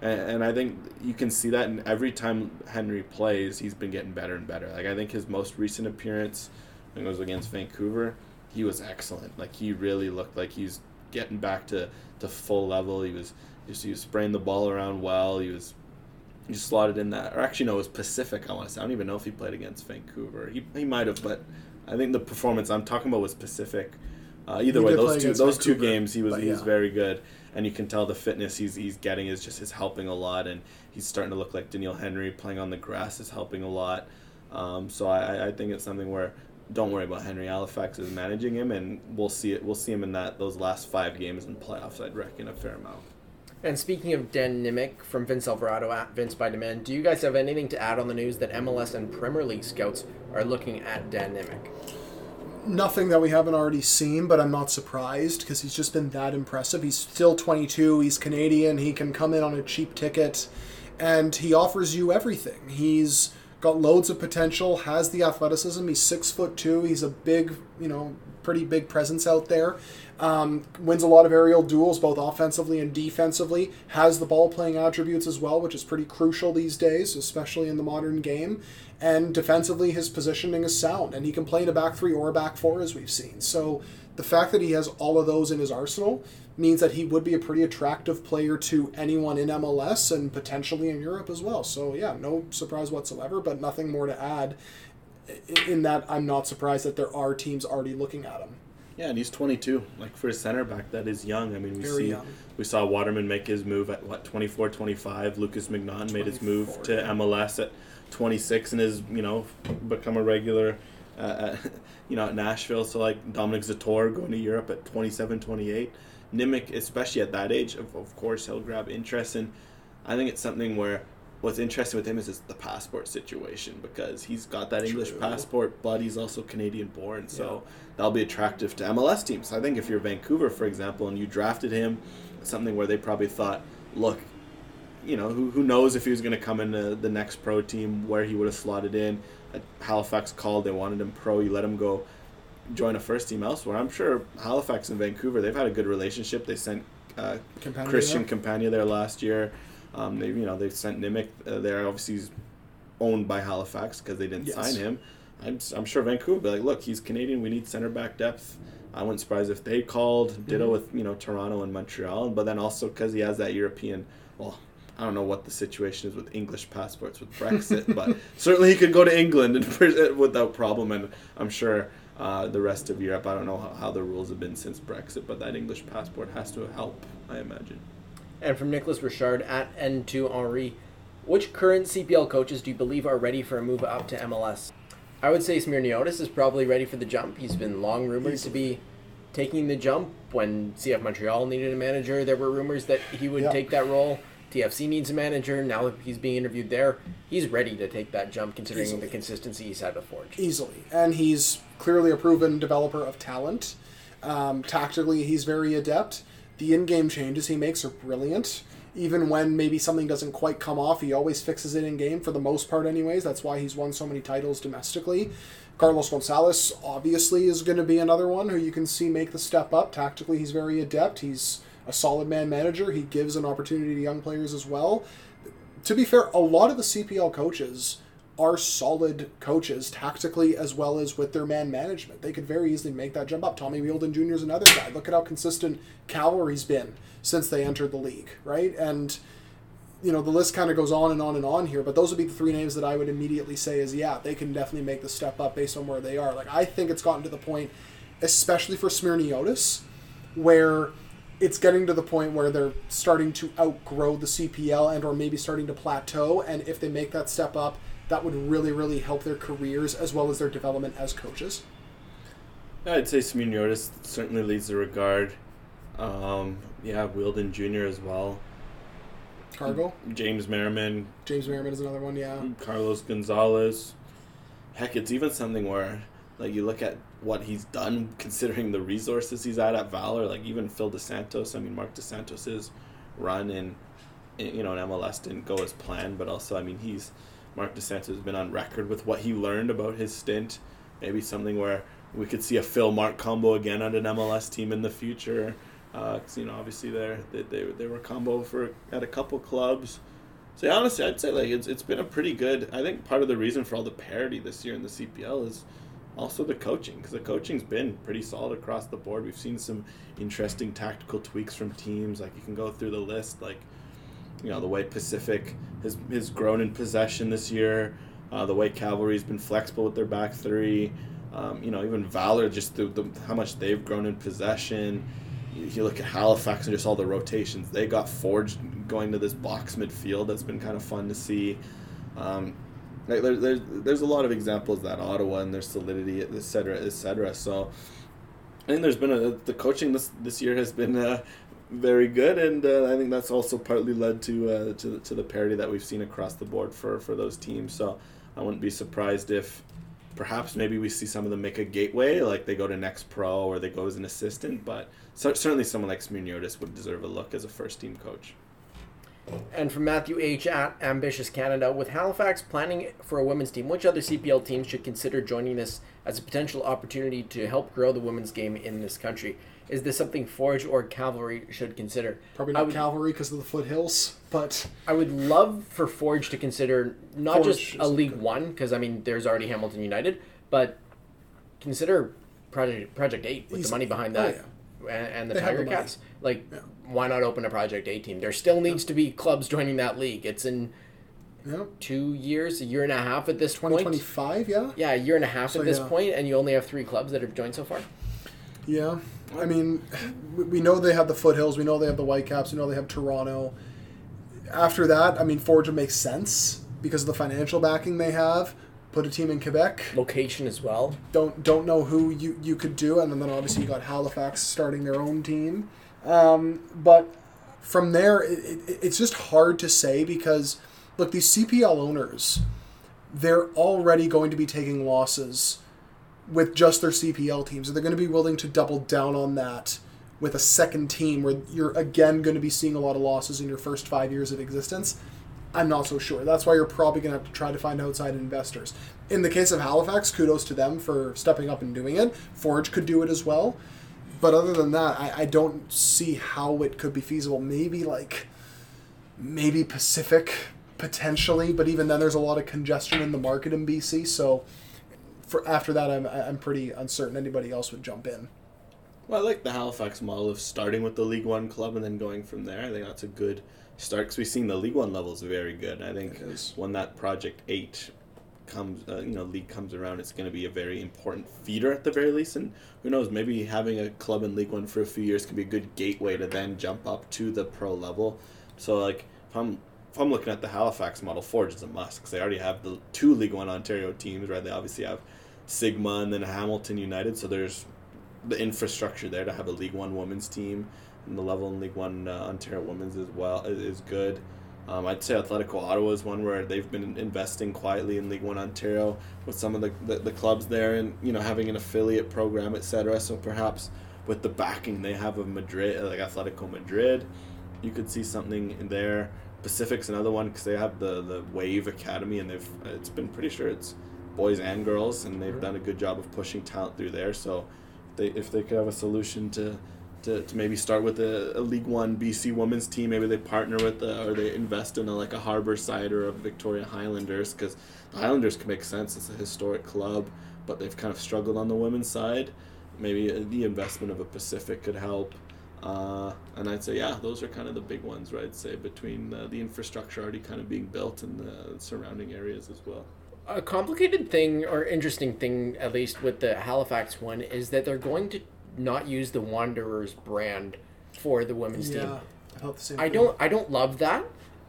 And I think you can see that, and every time Henry plays, he's been getting better and better. Like, I think his most recent appearance, I think it was against Vancouver, he was excellent. Like, he really looked like he's getting back to full level. He was spraying the ball around well. He slotted in that, or actually no, it was Pacific, I want to say. I don't even know if he played against Vancouver. He might have, but I think the performance I'm talking about was Pacific. Either way, those two games he was very good, and you can tell the fitness he's getting is helping a lot, and he's starting to look like Daniil Henry. Playing on the grass is helping a lot. So I think it's something where don't worry about Henry. Halifax is managing him, and we'll see him in those last 5 games in playoffs. I'd reckon a fair amount. And speaking of Dan Nimick from Vince Alvarado at Vince by Demand, do you guys have anything to add on the news that MLS and Premier League scouts are looking at Dan Nimick? Nothing that we haven't already seen, but I'm not surprised because he's just been that impressive. He's still 22, he's Canadian, he can come in on a cheap ticket, and he offers you everything. He's got loads of potential, has the athleticism, he's 6'2", he's a big, pretty big presence out there. Wins a lot of aerial duels, both offensively and defensively, has the ball-playing attributes as well, which is pretty crucial these days, especially in the modern game. And defensively, his positioning is sound, and he can play in a back 3 or a back 4, as we've seen. So the fact that he has all of those in his arsenal means that he would be a pretty attractive player to anyone in MLS and potentially in Europe as well. So yeah, no surprise whatsoever, but nothing more to add in that I'm not surprised that there are teams already looking at him. Yeah, and he's 22. Like, for a center back, that is young. I mean, young. We saw Waterman make his move at 24, 25. Lucas Mignon made his move to MLS at 26 and has, become a regular at Nashville. So, like, Dominic Zator going to Europe at 27, 28. Nimick, especially at that age, of course, he'll grab interest. And I think it's something where what's interesting with him is the passport situation, because he's got that English passport, but he's also Canadian born. So that'll be attractive to MLS teams. I think if you're Vancouver, for example, and you drafted him, something where they probably thought, look, who knows if he was going to come into the next pro team, where he would have slotted in. Halifax called, they wanted him pro, you let him go join a first team elsewhere. I'm sure Halifax and Vancouver, they've had a good relationship. They sent Christian Campagna there last year. They've sent Nimick there. Obviously, he's owned by Halifax because they didn't sign him. I'm sure Vancouver would be like, look, he's Canadian. We need center back depth. I wouldn't surprise if they called. Ditto with Toronto and Montreal. But then also because he has that European. Well, I don't know what the situation is with English passports with Brexit, but certainly he could go to England without problem. And I'm sure the rest of Europe. I don't know how the rules have been since Brexit, but that English passport has to help, I imagine. And from Nicholas Richard at N2 Henri, which current CPL coaches do you believe are ready for a move up to MLS? I would say Smirniotis is probably ready for the jump. He's been long rumored to be taking the jump. When CF Montreal needed a manager, there were rumors that he would take that role. TFC needs a manager. Now that he's being interviewed there, he's ready to take that jump considering the consistency he's had before. Easily. And he's clearly a proven developer of talent. Tactically, he's very adept. The in-game changes he makes are brilliant. Even when maybe something doesn't quite come off, he always fixes it in-game for the most part anyways. That's why he's won so many titles domestically. Carlos Gonzalez obviously is going to be another one who you can see make the step up. Tactically, he's very adept. He's a solid man manager. He gives an opportunity to young players as well. To be fair, a lot of the CPL coaches are solid coaches tactically as well as with their man management. They could very easily make that jump up. Tommy Wheeldon Jr. is another guy. Look at how consistent Calgary's been since they entered the league, right? And, the list kind of goes on and on and on here, but those would be the 3 names that I would immediately say is, they can definitely make the step up based on where they are. Like, I think it's gotten to the point, especially for Smirniotis, where it's getting to the point where they're starting to outgrow the CPL and or maybe starting to plateau, and if they make that step up, that would really, really help their careers as well as their development as coaches. I'd say Smirniotis certainly leads the regard. Wheeldon Jr. as well. Cargo? James Merriman. James Merriman is another one, yeah. Carlos Gonzalez. Heck, it's even something where, like, you look at what he's done considering the resources he's at Valor. Like, even Phil DeSantos. I mean, Mark DeSantos' run in MLS didn't go as planned, but also, Mark DeSantis has been on record with what he learned about his stint. Maybe something where we could see a Phil-Mark combo again on an MLS team in the future. 'cause, obviously they were combo at a couple clubs. So yeah, honestly, I'd say like it's been a pretty good. I think part of the reason for all the parity this year in the CPL is also the coaching, because the coaching's been pretty solid across the board. We've seen some interesting tactical tweaks from teams. Like you can go through the list, like the way Pacific has grown in possession this year, the way Cavalry's been flexible with their back three. Even Valor, just how much they've grown in possession. You look at Halifax and just all the rotations they got forged going to this box midfield. That's been kind of fun to see. There's a lot of examples that Ottawa and their solidity, et cetera. So I think there's been the coaching this year has been very good, and I think that's also partly led to the parity that we've seen across the board for those teams. So I wouldn't be surprised if perhaps maybe we see some of them make a gateway, like they go to Next Pro or they go as an assistant, but certainly someone like Smirniotis would deserve a look as a first-team coach. And from Matthew H. at Ambitious Canada, with Halifax planning for a women's team, which other CPL teams should consider joining this as a potential opportunity to help grow the women's game in this country? Is this something Forge or Cavalry should consider? Probably not Cavalry because of the foothills, but I would love for Forge to consider not Forge just a League One, because there's already Hamilton United, but consider Project 8 with the money behind that. And the Tiger Cats. Why not open a Project 8 team? There still needs to be clubs joining that league. It's in 2 years, a year and a half at this point. 2025, yeah? Yeah, a year and a half at this point, and you only have 3 clubs that have joined so far. Yeah. I mean, we know they have the Foothills. We know they have the Whitecaps. We know they have Toronto. After that, Forge would make sense because of the financial backing they have. Put a team in Quebec. Location as well. Don't know who you could do, and then obviously you got Halifax starting their own team. But from there, it's just hard to say because, look, these CPL owners, they're already going to be taking losses with just their CPL teams. They're going to be willing to double down on that with a second team where you're again going to be seeing a lot of losses in your first 5 years of existence. I'm not so sure. That's why you're probably going to have to try to find outside investors. In the case of Halifax, kudos to them for stepping up and doing it. Forge could do it as well. But other than that, I don't see how it could be feasible. Maybe Pacific, potentially, but even then there's a lot of congestion in the market in BC, so after that I'm pretty uncertain anybody else would jump in. Well, I like the Halifax model of starting with the League One club and then going from there. I think that's a good start because we've seen the League One level is very good. I think when that Project 8 league comes around, it's going to be a very important feeder at the very least, and who knows, maybe having a club in League One for a few years can be a good gateway to then jump up to the pro level. So if I'm looking at the Halifax model, Forge is a must because they already have the 2 League One Ontario teams, right? They obviously have Sigma and then Hamilton United, so there's the infrastructure there to have a League One women's team, and the level in League One Ontario women's as well is good. I'd say Atletico Ottawa is one where they've been investing quietly in League One Ontario with some of the clubs there, and having an affiliate program, etc. So perhaps with the backing they have of Madrid, like Atletico Madrid, you could see something in there. Pacific's another one because they have the Wave Academy, and it's been pretty sure it's boys and girls, and they've done a good job of pushing talent through there. So if they could have a solution to maybe start with a League One BC women's team, maybe they partner with or they invest in a Harborside or a Victoria Highlanders, because the Highlanders can make sense. It's a historic club, but they've kind of struggled on the women's side. Maybe the investment of a Pacific could help. And I'd say, those are kind of the big ones, right? I'd say between the infrastructure already kind of being built and the surrounding areas as well. A complicated thing, or interesting thing, at least with the Halifax one, is that they're going to not use the Wanderers brand for the women's team. I felt the same I don't love that,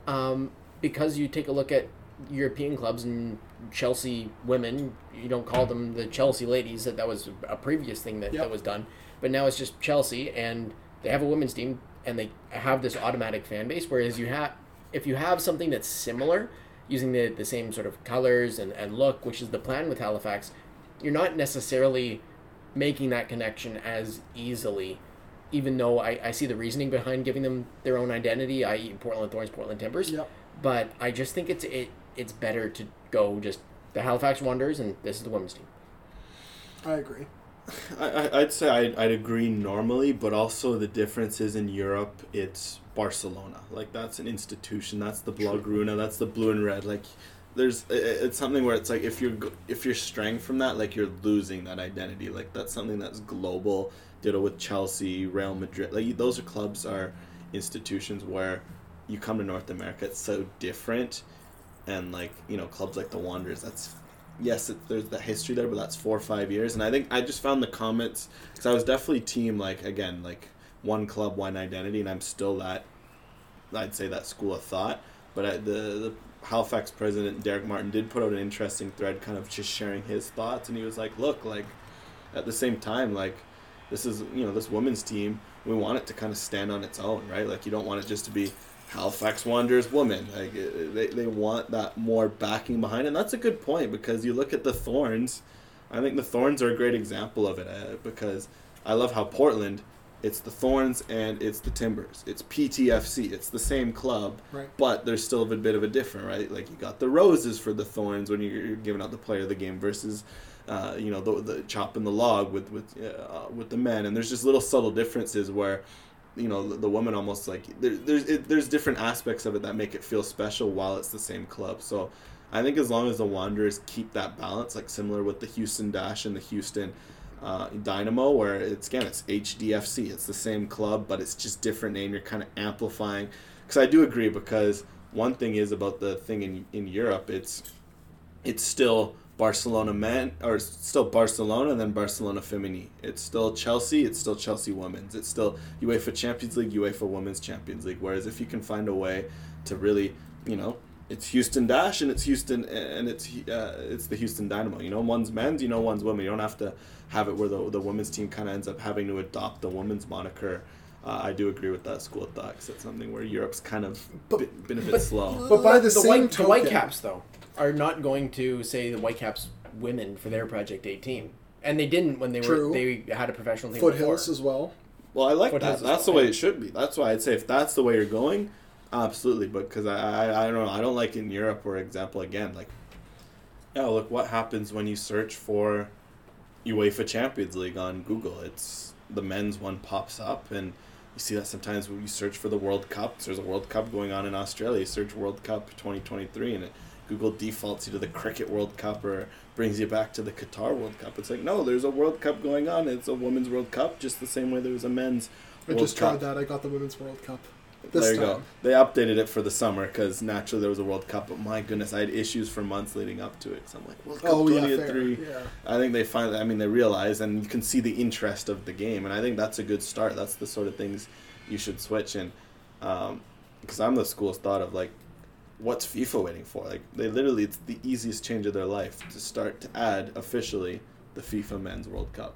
because you take a look at European clubs and Chelsea women, you don't call them the Chelsea ladies. That was a previous thing that was done, but now it's just Chelsea, and they have a women's team, and they have this automatic fan base. Whereas if you have something that's similar, using the same sort of colors and look, which is the plan with Halifax, you're not necessarily making that connection as easily, even though I see the reasoning behind giving them their own identity, i.e. Portland Thorns, Portland Timbers. Yep. But I just think it's better to go just the Halifax Wanderers, and this is the women's team. I agree. I'd say I'd agree normally, but also the difference is in Europe, it's Barcelona. Like, that's an institution. That's the Blaugrana. That's the blue and red. Like, it's something where it's like if you're straying from that, like, you're losing that identity. Like, that's something that's global. Ditto with Chelsea, Real Madrid. Like, those clubs are institutions where you come to North America, it's so different. And, like, you know, clubs like the Wanderers, there's the history there, but that's 4 or 5 years. And I think I just found the comments, because I was definitely team, like, again, like, one club, one identity, and I'm still I'd say that school of thought. But the Halifax president, Derek Martin, did put out an interesting thread kind of just sharing his thoughts, and he was like, look, like, at the same time, like, this is, you know, this women's team, we want it to kind of stand on its own, right? Like, you don't want it just to be Halifax Wanderers women. Like, they want that more backing behind, and that's a good point, because you look at the Thorns. I think the Thorns are a great example of it, because I love how Portland, it's the Thorns and it's the Timbers. It's PTFC. It's the same club, right, but there's still a bit of a different, right? Like, you got the Roses for the Thorns when you're giving out the player of the game versus you know, the chop and the log with the men, and there's just little subtle differences where, you know, the women almost, like, there's different aspects of it that make it feel special while it's the same club. So I think as long as the Wanderers keep that balance, like similar with the Houston Dash and the Houston Dynamo, where it's HDFC, it's the same club, but it's just different name. You're kind of amplifying, because I do agree, because one thing is about the thing in Europe, it's still Barcelona men, or still Barcelona and then Barcelona Femini. It's still Chelsea, it's still Chelsea Women's. It's still UEFA Champions League, UEFA Women's Champions League. Whereas if you can find a way to really, you know, it's Houston Dash and it's Houston and it's the Houston Dynamo. You know, one's men's, you know, one's women. You don't have to have it where the women's team kind of ends up having to adopt the women's moniker. I do agree with that school of thought, because it's something where Europe's kind of been a bit slow. But by the same token, the Whitecaps, though, are not going to say the Whitecaps women for their Project 8 team, and they didn't when they had a professional team. Foothills before. as well. Well, I like Foothills that. That's the way it should be. That's why I'd say if that's the way you're going, absolutely. But because I don't know, I don't like in Europe, for example, again, like, yeah, look what happens when you search for UEFA Champions League on Google. It's the men's one pops up, and you see that sometimes when you search for the World Cup. There's a World Cup going on in Australia. You search World Cup 2023, and Google defaults you to the Cricket World Cup or brings you back to the Qatar World Cup. It's like, no, there's a World Cup going on. It's a Women's World Cup, just the same way there was a Men's World Cup. I just tried that. I got the Women's World Cup. There you go. They updated it for the summer because naturally there was a World Cup. But my goodness, I had issues for months leading up to it. So I'm like, World Cup 2023. Yeah. I think they realize, and you can see the interest of the game. And I think that's a good start. That's the sort of things you should switch. And because I'm the school of thought of, like, what's FIFA waiting for? Like, it's the easiest change of their life to start to add officially the FIFA Men's World Cup.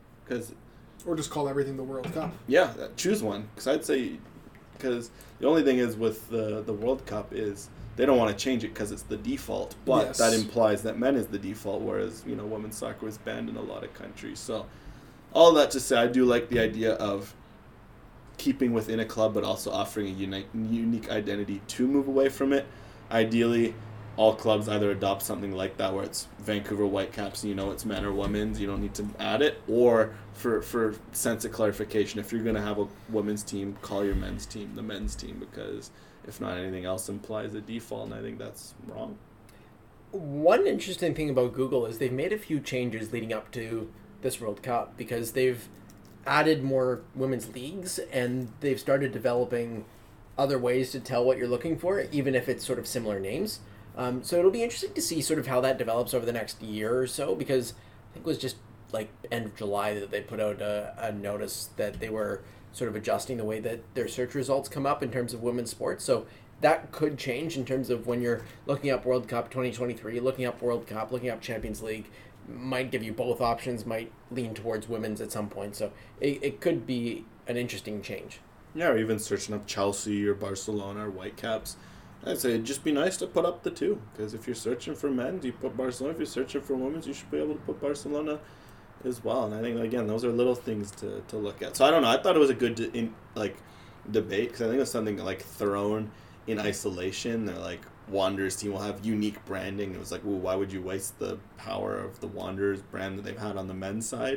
Or just call everything the World Cup. Yeah, choose one. Because I'd say, because the only thing is with the World Cup is they don't want to change it because it's the default. But yes, that implies that men is the default, whereas, you know, women's soccer is banned in a lot of countries. So all that to say, I do like the idea of keeping within a club, but also offering a unique identity to move away from it. Ideally, all clubs either adopt something like that, where it's Vancouver Whitecaps and you know it's men or women's, you don't need to add it, or for sense of clarification, if you're going to have a women's team, call your men's team the men's team, because if not, anything else implies a default, and I think that's wrong. One interesting thing about Google is they've made a few changes leading up to this World Cup, because they've added more women's leagues and they've started developing other ways to tell what you're looking for, even if it's sort of similar names. So it'll be interesting to see sort of how that develops over the next year or so, because I think it was just like end of July that they put out a notice that they were sort of adjusting the way that their search results come up in terms of women's sports. So that could change in terms of when you're looking up World Cup 2023, looking up World Cup, looking up Champions League, might give you both options, might lean towards women's at some point. So it could be an interesting change. Yeah, or even searching up Chelsea or Barcelona or Whitecaps. I'd say it'd just be nice to put up the two, because if you're searching for men's, you put Barcelona. If you're searching for women's, you should be able to put Barcelona as well. And I think, again, those are little things to look at. So I don't know. I thought it was a good debate, because I think it was something like thrown in isolation. They're like, Wanderers team will have unique branding. It was like, well, why would you waste the power of the Wanderers brand that they've had on the men's side?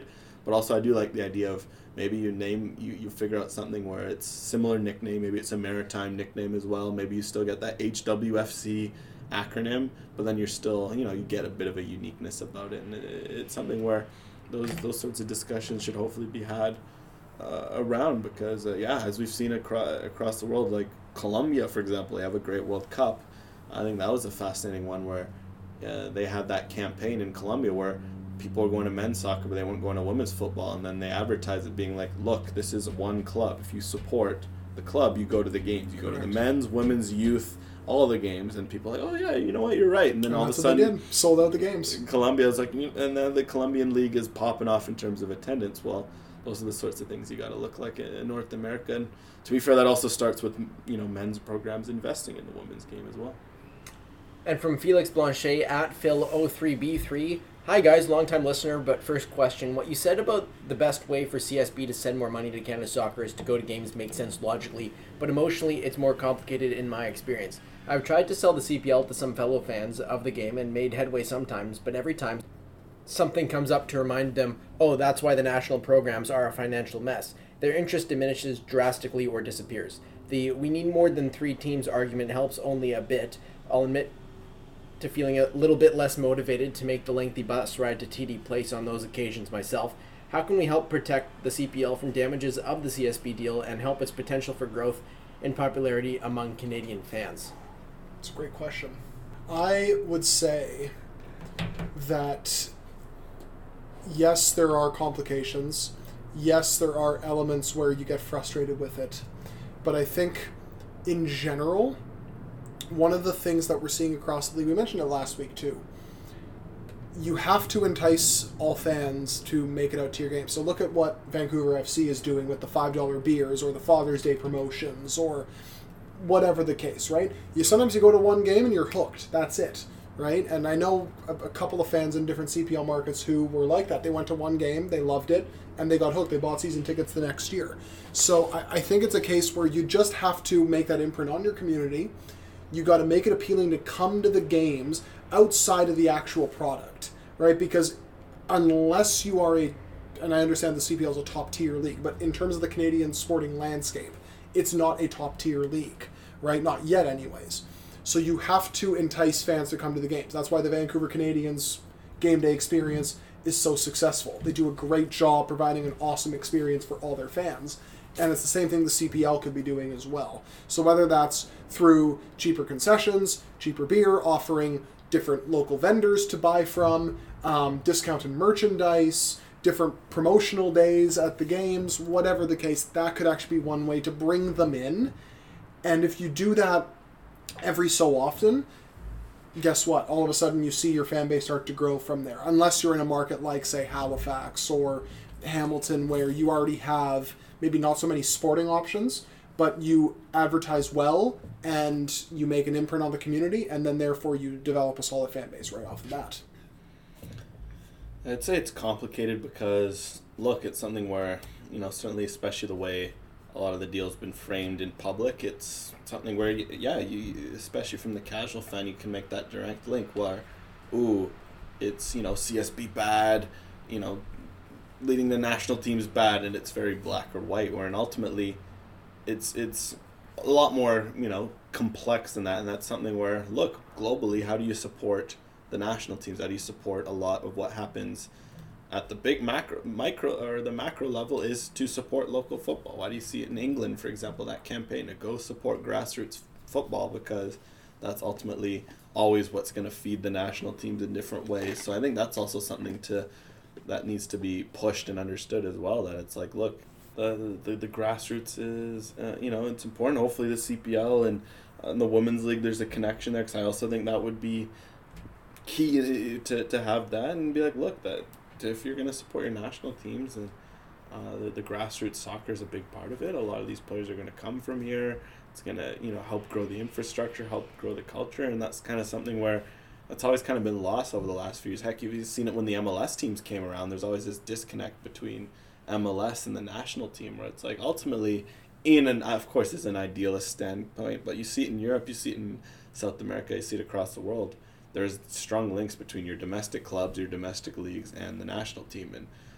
But also I do like the idea of maybe you figure out something where it's similar nickname, maybe it's a maritime nickname as well, maybe you still get that HWFC acronym, but then you're still, you get a bit of a uniqueness about it, and it's something where those sorts of discussions should hopefully be had around, because as we've seen across the world, like Colombia, for example, they have a great World Cup. I think that was a fascinating one where they had that campaign in Colombia where people were going to men's soccer, but they weren't going to women's football, and then they advertised it being like, look, this is one club. If you support the club, you go to the games. You go to the men's, women's, youth, all the games, and people are like, oh yeah, you know what, you're right. And then all of a sudden, sold out the games. Colombia's like, and then the Colombian league is popping off in terms of attendance. Well, those are the sorts of things you got to look like in North America. And to be fair, that also starts with men's programs investing in the women's game as well. And from Felix Blanchet at Phil03B3. Hi guys, long-time listener, but first question. What you said about the best way for CSB to send more money to Canada Soccer is to go to games makes sense logically, but emotionally it's more complicated in my experience. I've tried to sell the CPL to some fellow fans of the game and made headway sometimes, but every time something comes up to remind them, oh, that's why the national programs are a financial mess, their interest diminishes drastically or disappears. The we need more than 3 teams argument helps only a bit. I'll admit to feeling a little bit less motivated to make the lengthy bus ride to TD Place on those occasions myself. How can we help protect the CPL from damages of the CSB deal and help its potential for growth in popularity among Canadian fans? It's a great question. I would say that yes, there are complications. Yes, there are elements where you get frustrated with it. But I think in general, one of the things that we're seeing across the league, we mentioned it last week too, you have to entice all fans to make it out to your game. So look at what Vancouver FC is doing with the $5 beers or the Father's Day promotions or whatever the case, right? Sometimes you go to one game and you're hooked. That's it, right? And I know a couple of fans in different CPL markets who were like that. They went to one game, they loved it, and they got hooked. They bought season tickets the next year. So I think it's a case where you just have to make that imprint on your community. You got to make it appealing to come to the games outside of the actual product, right? Because unless you are and I understand the CPL is a top-tier league, but in terms of the Canadian sporting landscape, it's not a top-tier league, right? Not yet anyways. So you have to entice fans to come to the games. That's why the Vancouver Canadians game day experience is so successful. They do a great job providing an awesome experience for all their fans. And it's the same thing the CPL could be doing as well. So whether that's through cheaper concessions, cheaper beer, offering different local vendors to buy from, discounted merchandise, different promotional days at the games, whatever the case, that could actually be one way to bring them in. And if you do that every so often, guess what? All of a sudden you see your fan base start to grow from there. Unless you're in a market like, say, Halifax or Hamilton, where you already have maybe not so many sporting options, but you advertise well and you make an imprint on the community, and then therefore you develop a solid fan base right off the bat. I'd say it's complicated because, look, it's something where, certainly especially the way a lot of the deal's been framed in public, it's something where, you especially from the casual fan, you can make that direct link where, it's, CSB bad, leading the national team's bad, and it's very black or white, where ultimately it's a lot more, complex than that, and that's something where, look, globally, how do you support the national teams? How do you support a lot of what happens at the big macro level is to support local football? Why do you see it in England, for example, that campaign to go support grassroots football? Because that's ultimately always what's going to feed the national teams in different ways. So I think that's also something that needs to be pushed and understood as well, that it's like, look, the grassroots is, it's important. Hopefully the CPL and the Women's League, there's a connection there, because I also think that would be key to have that, and be like, look, that if you're going to support your national teams, and the grassroots soccer is a big part of it. A lot of these players are going to come from here. It's going to help grow the infrastructure, help grow the culture, and that's kind of something where that's always kind of been lost over the last few years. Heck, you've seen it when the MLS teams came around. There's always this disconnect between MLS and the national team, where it's like ultimately, of course it's an idealist standpoint, but you see it in Europe, you see it in South America, you see it across the world. There's strong links between your domestic clubs, your domestic leagues, and the national team. And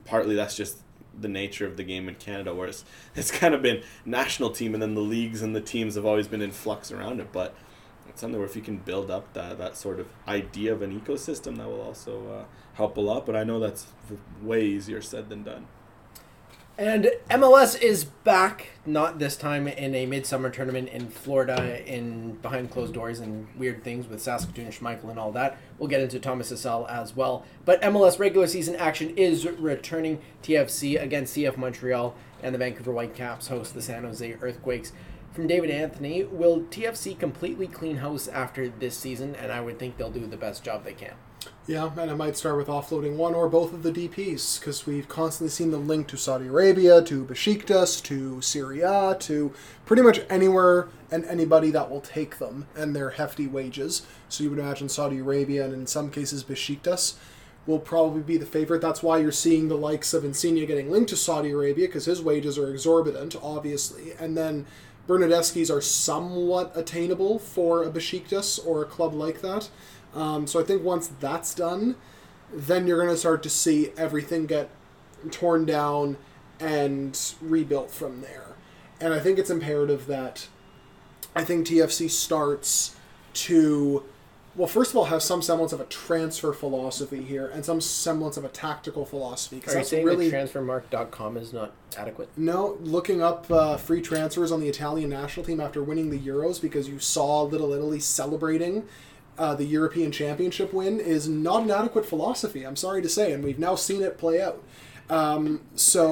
partly that's just the nature of the game in Canada, where it's kind of been national team, and then the leagues and the teams have always been in flux around it. But it's something where if you can build up that sort of idea of an ecosystem, that will also help a lot. But I know that's way easier said than done. And MLS is back, not this time in a midsummer tournament in Florida in behind closed doors and weird things with Saskatoon, Schmeichel, and all that. We'll get into Thomas Hasel as well. But MLS regular season action is returning. TFC against CF Montreal, and the Vancouver Whitecaps host the San Jose Earthquakes. From David Anthony, will TFC completely clean house after this season? And I would think they'll do the best job they can. Yeah, and I might start with offloading one or both of the DPs, because we've constantly seen the link to Saudi Arabia, to Besiktas, to Syria, to pretty much anywhere and anybody that will take them and their hefty wages. So you would imagine Saudi Arabia, and in some cases Besiktas, will probably be the favorite. That's why you're seeing the likes of Insigne getting linked to Saudi Arabia, because his wages are exorbitant, obviously. And then Bernadeschi's are somewhat attainable for a Besiktas or a club like that. So I think once that's done, then you're going to start to see everything get torn down and rebuilt from there. And I think it's imperative that I think TFC starts to, well, first of all, have some semblance of a transfer philosophy here and some semblance of a tactical philosophy. Are you saying that transfermarkt.com is not adequate? No, looking up free transfers on the Italian national team after winning the Euros, because you saw Little Italy celebrating the European Championship win, is not an adequate philosophy, I'm sorry to say, and we've now seen it play out. And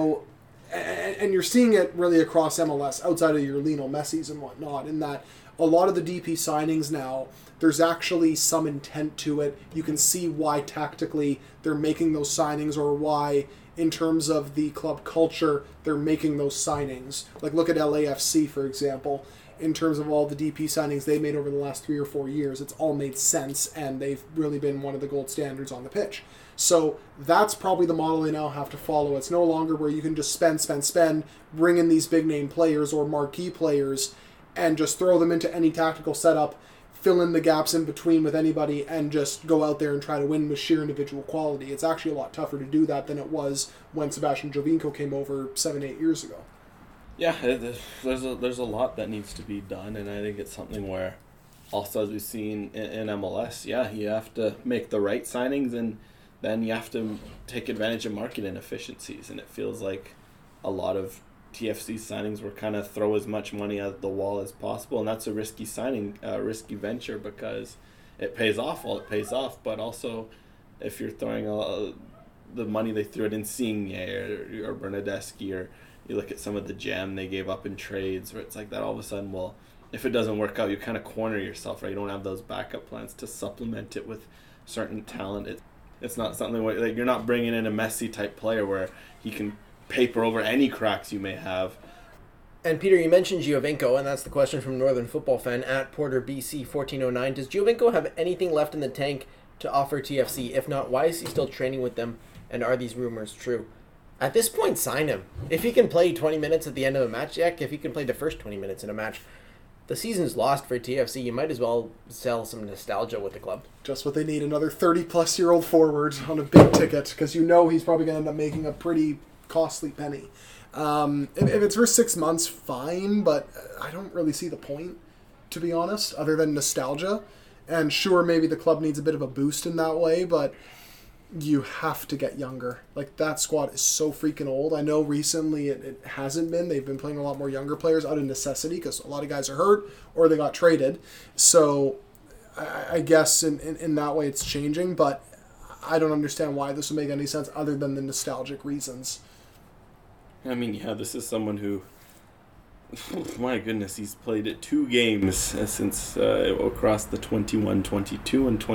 you're seeing it really across MLS, outside of your Lionel Messi's and whatnot, in that a lot of the DP signings now, there's actually some intent to it. You can see why tactically they're making those signings, or why, in terms of the club culture, they're making those signings. Like, look at LAFC, for example. In terms of all the DP signings they made over the last 3 or 4 years, it's all made sense, and they've really been one of the gold standards on the pitch. So that's probably the model they now have to follow. It's no longer where you can just spend, bring in these big-name players or marquee players, and just throw them into any tactical setup, fill in the gaps in between with anybody, and just go out there and try to win with sheer individual quality. It's actually a lot tougher to do that than it was when Sebastian Jovinko came over 7-8 years ago. Yeah, there's a lot that needs to be done, and I think it's something where, also as we've seen in MLS, you have to make the right signings, and then you have to take advantage of market inefficiencies, and it feels like a lot of TFC signings were kind of throw as much money at the wall as possible, and that's a risky signing, risky venture, because it pays off while it pays off, but also if you're throwing the money they threw at Insigne or Bernadeschi, or you look at some of the gem they gave up in trades, where it's like that all of a sudden, well, if it doesn't work out, you kind of corner yourself, right? You don't have those backup plans to supplement it with certain talent. It's not something where, like, you're not bringing in a Messi type player where he can paper over any cracks you may have. And Peter, you mentioned Giovinco, and that's the question from Northern Football Fan at Porter BC 1409. Does Giovinco have anything left in the tank to offer TFC? If not, why is he still training with them, and are these rumors true? At this point, sign him. If he can play 20 minutes at the end of a match, heck, if he can play the first 20 minutes in a match, the season's lost for TFC. You might as well sell some nostalgia with the club. Just what they need, another 30-plus-year-old forward on a big ticket, because you know he's probably going to end up making a pretty costly penny. If it's for 6 months, fine, but I don't really see the point, to be honest, other than nostalgia. And sure, maybe the club needs a bit of a boost in that way, but you have to get younger. Like, that squad is so freaking old. I know recently it hasn't been. They've been playing a lot more younger players out of necessity, because a lot of guys are hurt or they got traded. So I guess in that way it's changing, but I don't understand why this would make any sense other than the nostalgic reasons. I mean, yeah, this is someone who, my goodness, he's played 2 games since across the 21-22 and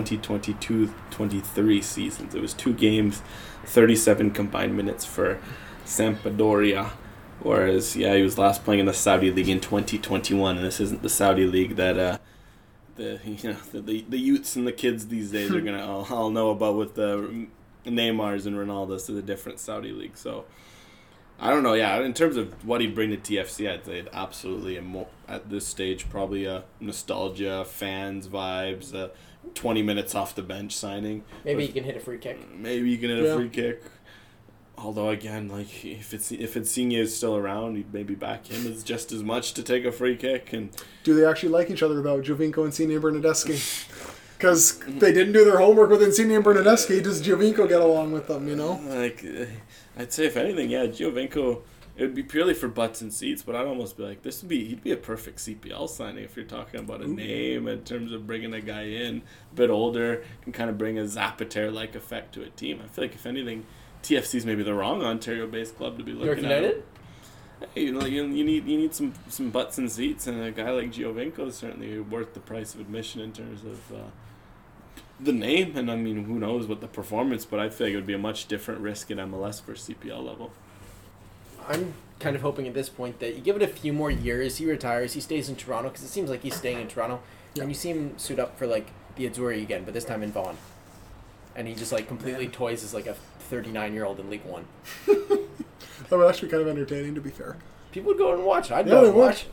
2022-23 seasons. It was 2 games, 37 combined minutes for Sampdoria, whereas, he was last playing in the Saudi League in 2021, and this isn't the Saudi League that the youths and the kids these days are gonna all know about with the Neymars and Ronaldos, to the different Saudi League. So I don't know. Yeah, in terms of what he'd bring to TFC, I'd say absolutely at this stage probably a nostalgia, fans, vibes, 20 minutes off the bench signing. Maybe you can hit a free kick. Maybe you can hit a free kick. Although again, like if Insigne is still around, you'd maybe back him as just as much to take a free kick. And do they actually like each other though, Giovinco, Insigne, and Bernardeschi? Because they didn't do their homework with Insigne and Bernardeschi. Does Giovinco get along with them? You know, like I'd say if anything, yeah, Giovinco. It would be purely for butts and seats, but I'd almost be like, he'd be a perfect CPL signing if you're talking about a name in terms of bringing a guy in, a bit older, can kind of bring a Zapater-like effect to a team. I feel like if anything, TFC's maybe the wrong Ontario-based club to be looking at. United? Hey, you need some butts and seats, and a guy like Giovinco is certainly worth the price of admission in terms of the name. And I mean, who knows what the performance, but I feel like it would be a much different risk at MLS versus CPL level. I'm kind of hoping at this point that you give it a few more years, he retires, he stays in Toronto, because it seems like he's staying in Toronto, and you see him suit up for like the Azzurri again, but this time in Vaughan. And he just like completely toys as like a 39-year-old in League One. That would actually be kind of entertaining, to be fair. People would go and watch. I'd go and watch.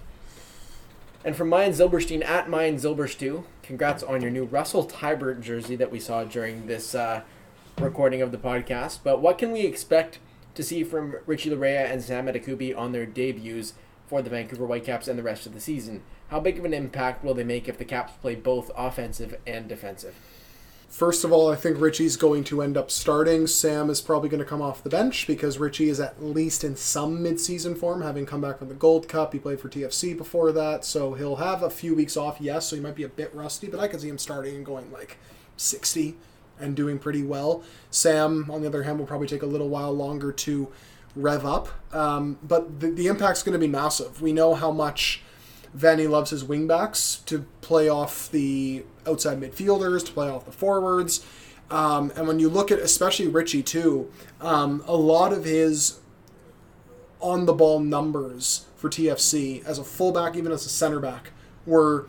And from Mayan Zilberstein at Mayan Zilberstu, congrats on your new Russell Tybert jersey that we saw during this recording of the podcast. But what can we expect to see from Richie Laryea and Sam Adekubi on their debuts for the Vancouver Whitecaps and the rest of the season? How big of an impact will they make if the Caps play both offensive and defensive? First of all, I think Richie's going to end up starting. Sam is probably going to come off the bench because Richie is at least in some mid-season form, having come back from the Gold Cup. He played for TFC before that, so he'll have a few weeks off, yes, so he might be a bit rusty, but I can see him starting and going like 60 and doing pretty well. Sam, on the other hand, will probably take a little while longer to rev up, but the impact's going to be massive. We know how much Vanny loves his wingbacks to play off the outside midfielders, to play off the forwards. And when you look at especially Richie too, a lot of his on-the-ball numbers for TFC as a fullback, even as a center back, were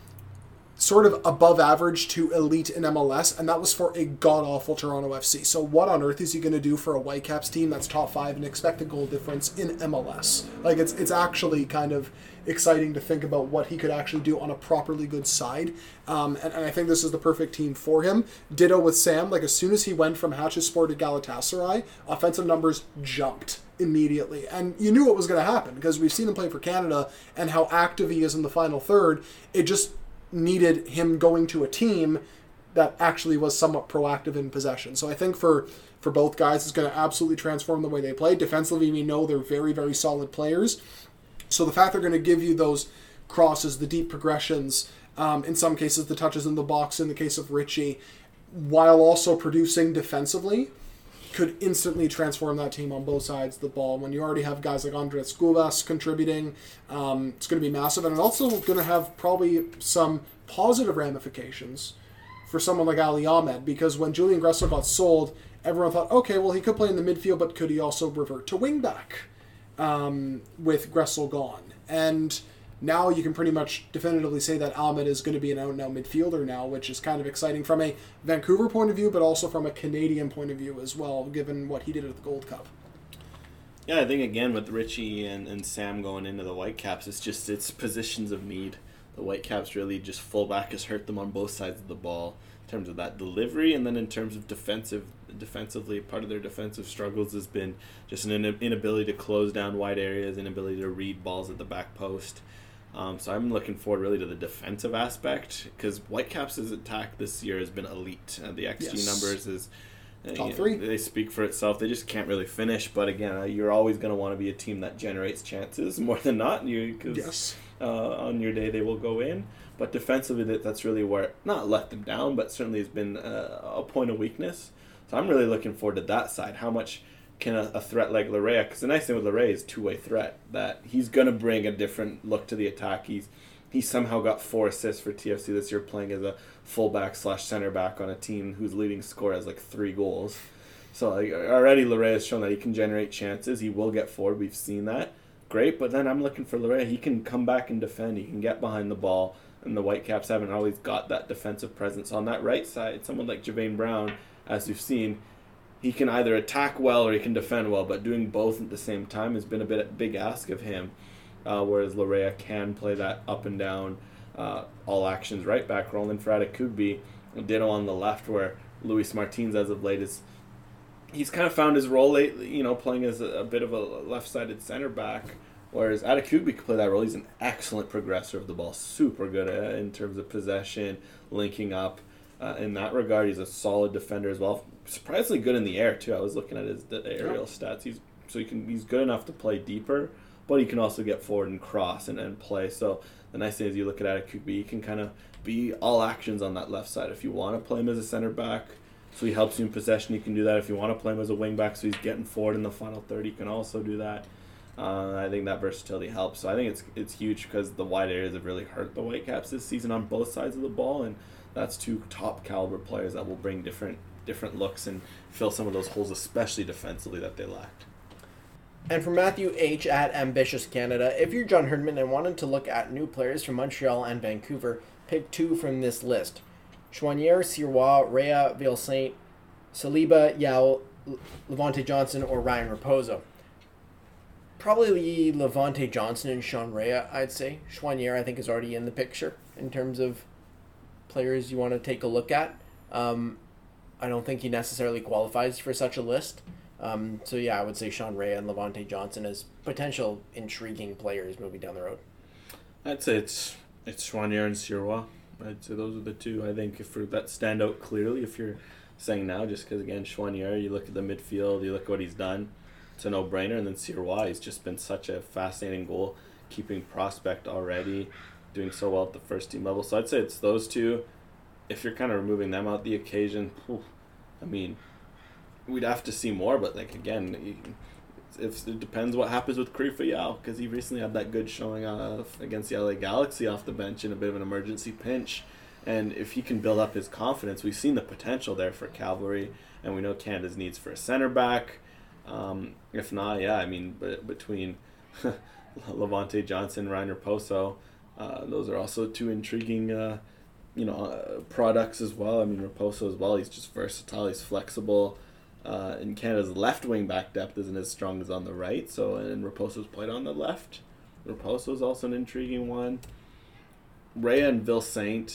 sort of above average to elite in MLS, and that was for a god-awful Toronto FC. So what on earth is he going to do for a Whitecaps team that's top 5 in expected goal difference in MLS? Like, it's actually kind of exciting to think about what he could actually do on a properly good side. And I think this is the perfect team for him. Ditto with Sam. Like, as soon as he went from Hatchespor to Galatasaray, offensive numbers jumped immediately. And you knew what was going to happen because we've seen him play for Canada and how active he is in the final third. It just needed him going to a team that actually was somewhat proactive in possession. So I think for both guys, it's going to absolutely transform the way they play. Defensively, we know they're very, very solid players. So the fact they're going to give you those crosses, the deep progressions, in some cases the touches in the box in the case of Richie, while also producing defensively, could instantly transform that team on both sides of the ball. When you already have guys like Andres Cubas contributing, it's going to be massive. And it's also going to have probably some positive ramifications for someone like Ali Ahmed, because when Julian Gressel got sold, everyone thought, okay, well, he could play in the midfield, but could he also revert to wingback with Gressel gone? And now you can pretty much definitively say that Ahmed is going to be an out-and-out midfielder now, which is kind of exciting from a Vancouver point of view, but also from a Canadian point of view as well, given what he did at the Gold Cup. Yeah, I think, again, with Richie and Sam going into the Whitecaps, it's positions of need. The Whitecaps really just fullback has hurt them on both sides of the ball in terms of that delivery, and then in terms of defensively, part of their defensive struggles has been just an inability to close down wide areas, inability to read balls at the back post. So I'm looking forward really to the defensive aspect, because Whitecaps' attack this year has been elite. The XG numbers is top 3. They speak for itself. They just can't really finish. But again, you're always going to want to be a team that generates chances more than not. Because on your day they will go in. But defensively, that's really where not let them down, but certainly has been a point of weakness. So I'm really looking forward to that side. How much can a threat like Laryea, because the nice thing with Laryea is two-way threat, that he's going to bring a different look to the attack. He somehow got 4 assists for TFC this year playing as a fullback / center back on a team whose leading scorer has like 3 goals. So already Laryea has shown that he can generate chances. He will get forward. We've seen that. Great, but then I'm looking for Laryea. He can come back and defend. He can get behind the ball, and the Whitecaps haven't always got that defensive presence. On that right side, someone like Javain Brown, as you've seen, he can either attack well or he can defend well, but doing both at the same time has been a big ask of him, whereas Laryea can play that up and down, all actions right back role. And for Adekubi, ditto on the left, where Luis Martins as of late is he's kind of found his role lately, playing as a bit of a left-sided center back. Whereas Adekugbe can play that role. He's an excellent progressor of the ball, super good in terms of possession, linking up. In that regard, he's a solid defender as well. Surprisingly good in the air too. I was looking at his aerial stats. He's good enough to play deeper, but he can also get forward and cross and play. So the nice thing is you look at Adekugbe, he can kind of be all actions on that left side. If you want to play him as a center back, so he helps you in possession, he can do that. If you want to play him as a wing back, so he's getting forward in the final third, he can also do that. I think that versatility helps. So I think it's huge because the wide areas have really hurt the Whitecaps this season on both sides of the ball, and that's two top caliber players that will bring different looks and fill some of those holes, especially defensively, that they lacked. And for Matthew H. at Ambitious Canada, if you're John Herdman and wanted to look at new players from Montreal and Vancouver, pick 2 from this list. Choinière, Sirois, Rea, Ville-Saint, Saliba, Yao, Levante Johnson, or Ryan Raposo. Probably Levante Johnson and Sean Rea, I'd say. Choinière, I think, is already in the picture in terms of players you want to take a look at. I don't think he necessarily qualifies for such a list. So yeah, I would say Sean Rea and Levante Johnson as potential intriguing players moving down the road. I'd say it's Choinière and Sirois. I'd say those are the two. I think if that stand out clearly, if you're saying now, just because again, Choinière, you look at the midfield, you look at what he's done, it's a no-brainer. And then Sirois, he's just been such a fascinating goal-keeping prospect already, doing so well at the first team level. So I'd say it's those two. If you're kind of removing them out the occasion, I mean, we'd have to see more. But like again, it depends what happens with Krifa Yao, because he recently had that good showing against the LA Galaxy off the bench in a bit of an emergency pinch. And if he can build up his confidence, we've seen the potential there for Cavalry, and we know Canada's needs for a center back. If not, yeah, I mean, between Levante Johnson and Ryan Raposo, those are also two intriguing, products as well. I mean, Raposo as well, he's just versatile, he's flexible. In Canada's left wing back depth isn't as strong as on the right, and Raposo's played on the left. Raposo's also an intriguing one. Rea and Ville-Saint,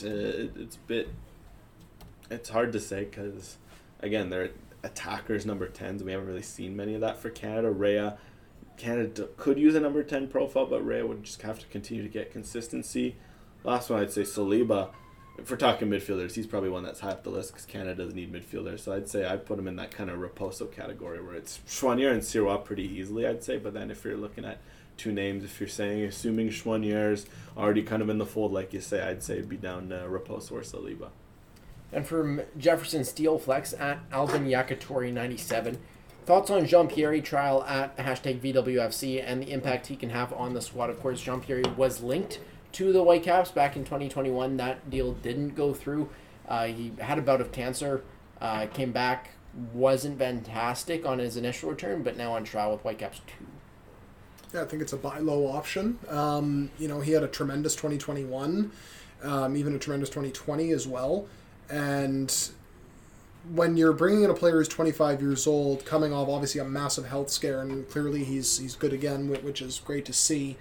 it's hard to say because, again, they're attackers, number 10s. We haven't really seen many of that for Canada. Canada could use a number 10 profile, but Rea would just have to continue to get consistency. Last one, I'd say Saliba. If we're talking midfielders, he's probably one that's high up the list because Canada does need midfielders. So I'd say I'd put him in that kind of Raposo category where it's Choinière and Sirois pretty easily, I'd say. But then if you're looking at two names, if you're assuming Choinière's already kind of in the fold, like you say, I'd say it'd be down Raposo or Saliba. And from Jefferson Steelflex at Alvin Yakitori 97, thoughts on Jean-Pierre trial at #VWFC and the impact he can have on the squad. Of course, Jean-Pierre was linked to the Whitecaps back in 2021. That deal didn't go through. He had a bout of cancer, came back, wasn't fantastic on his initial return, but now on trial with Whitecaps 2. Yeah, I think it's a buy low option. He had a tremendous 2021, even a tremendous 2020 as well. And when you're bringing in a player who's 25 years old, coming off obviously a massive health scare, and clearly he's good again, which is great to see.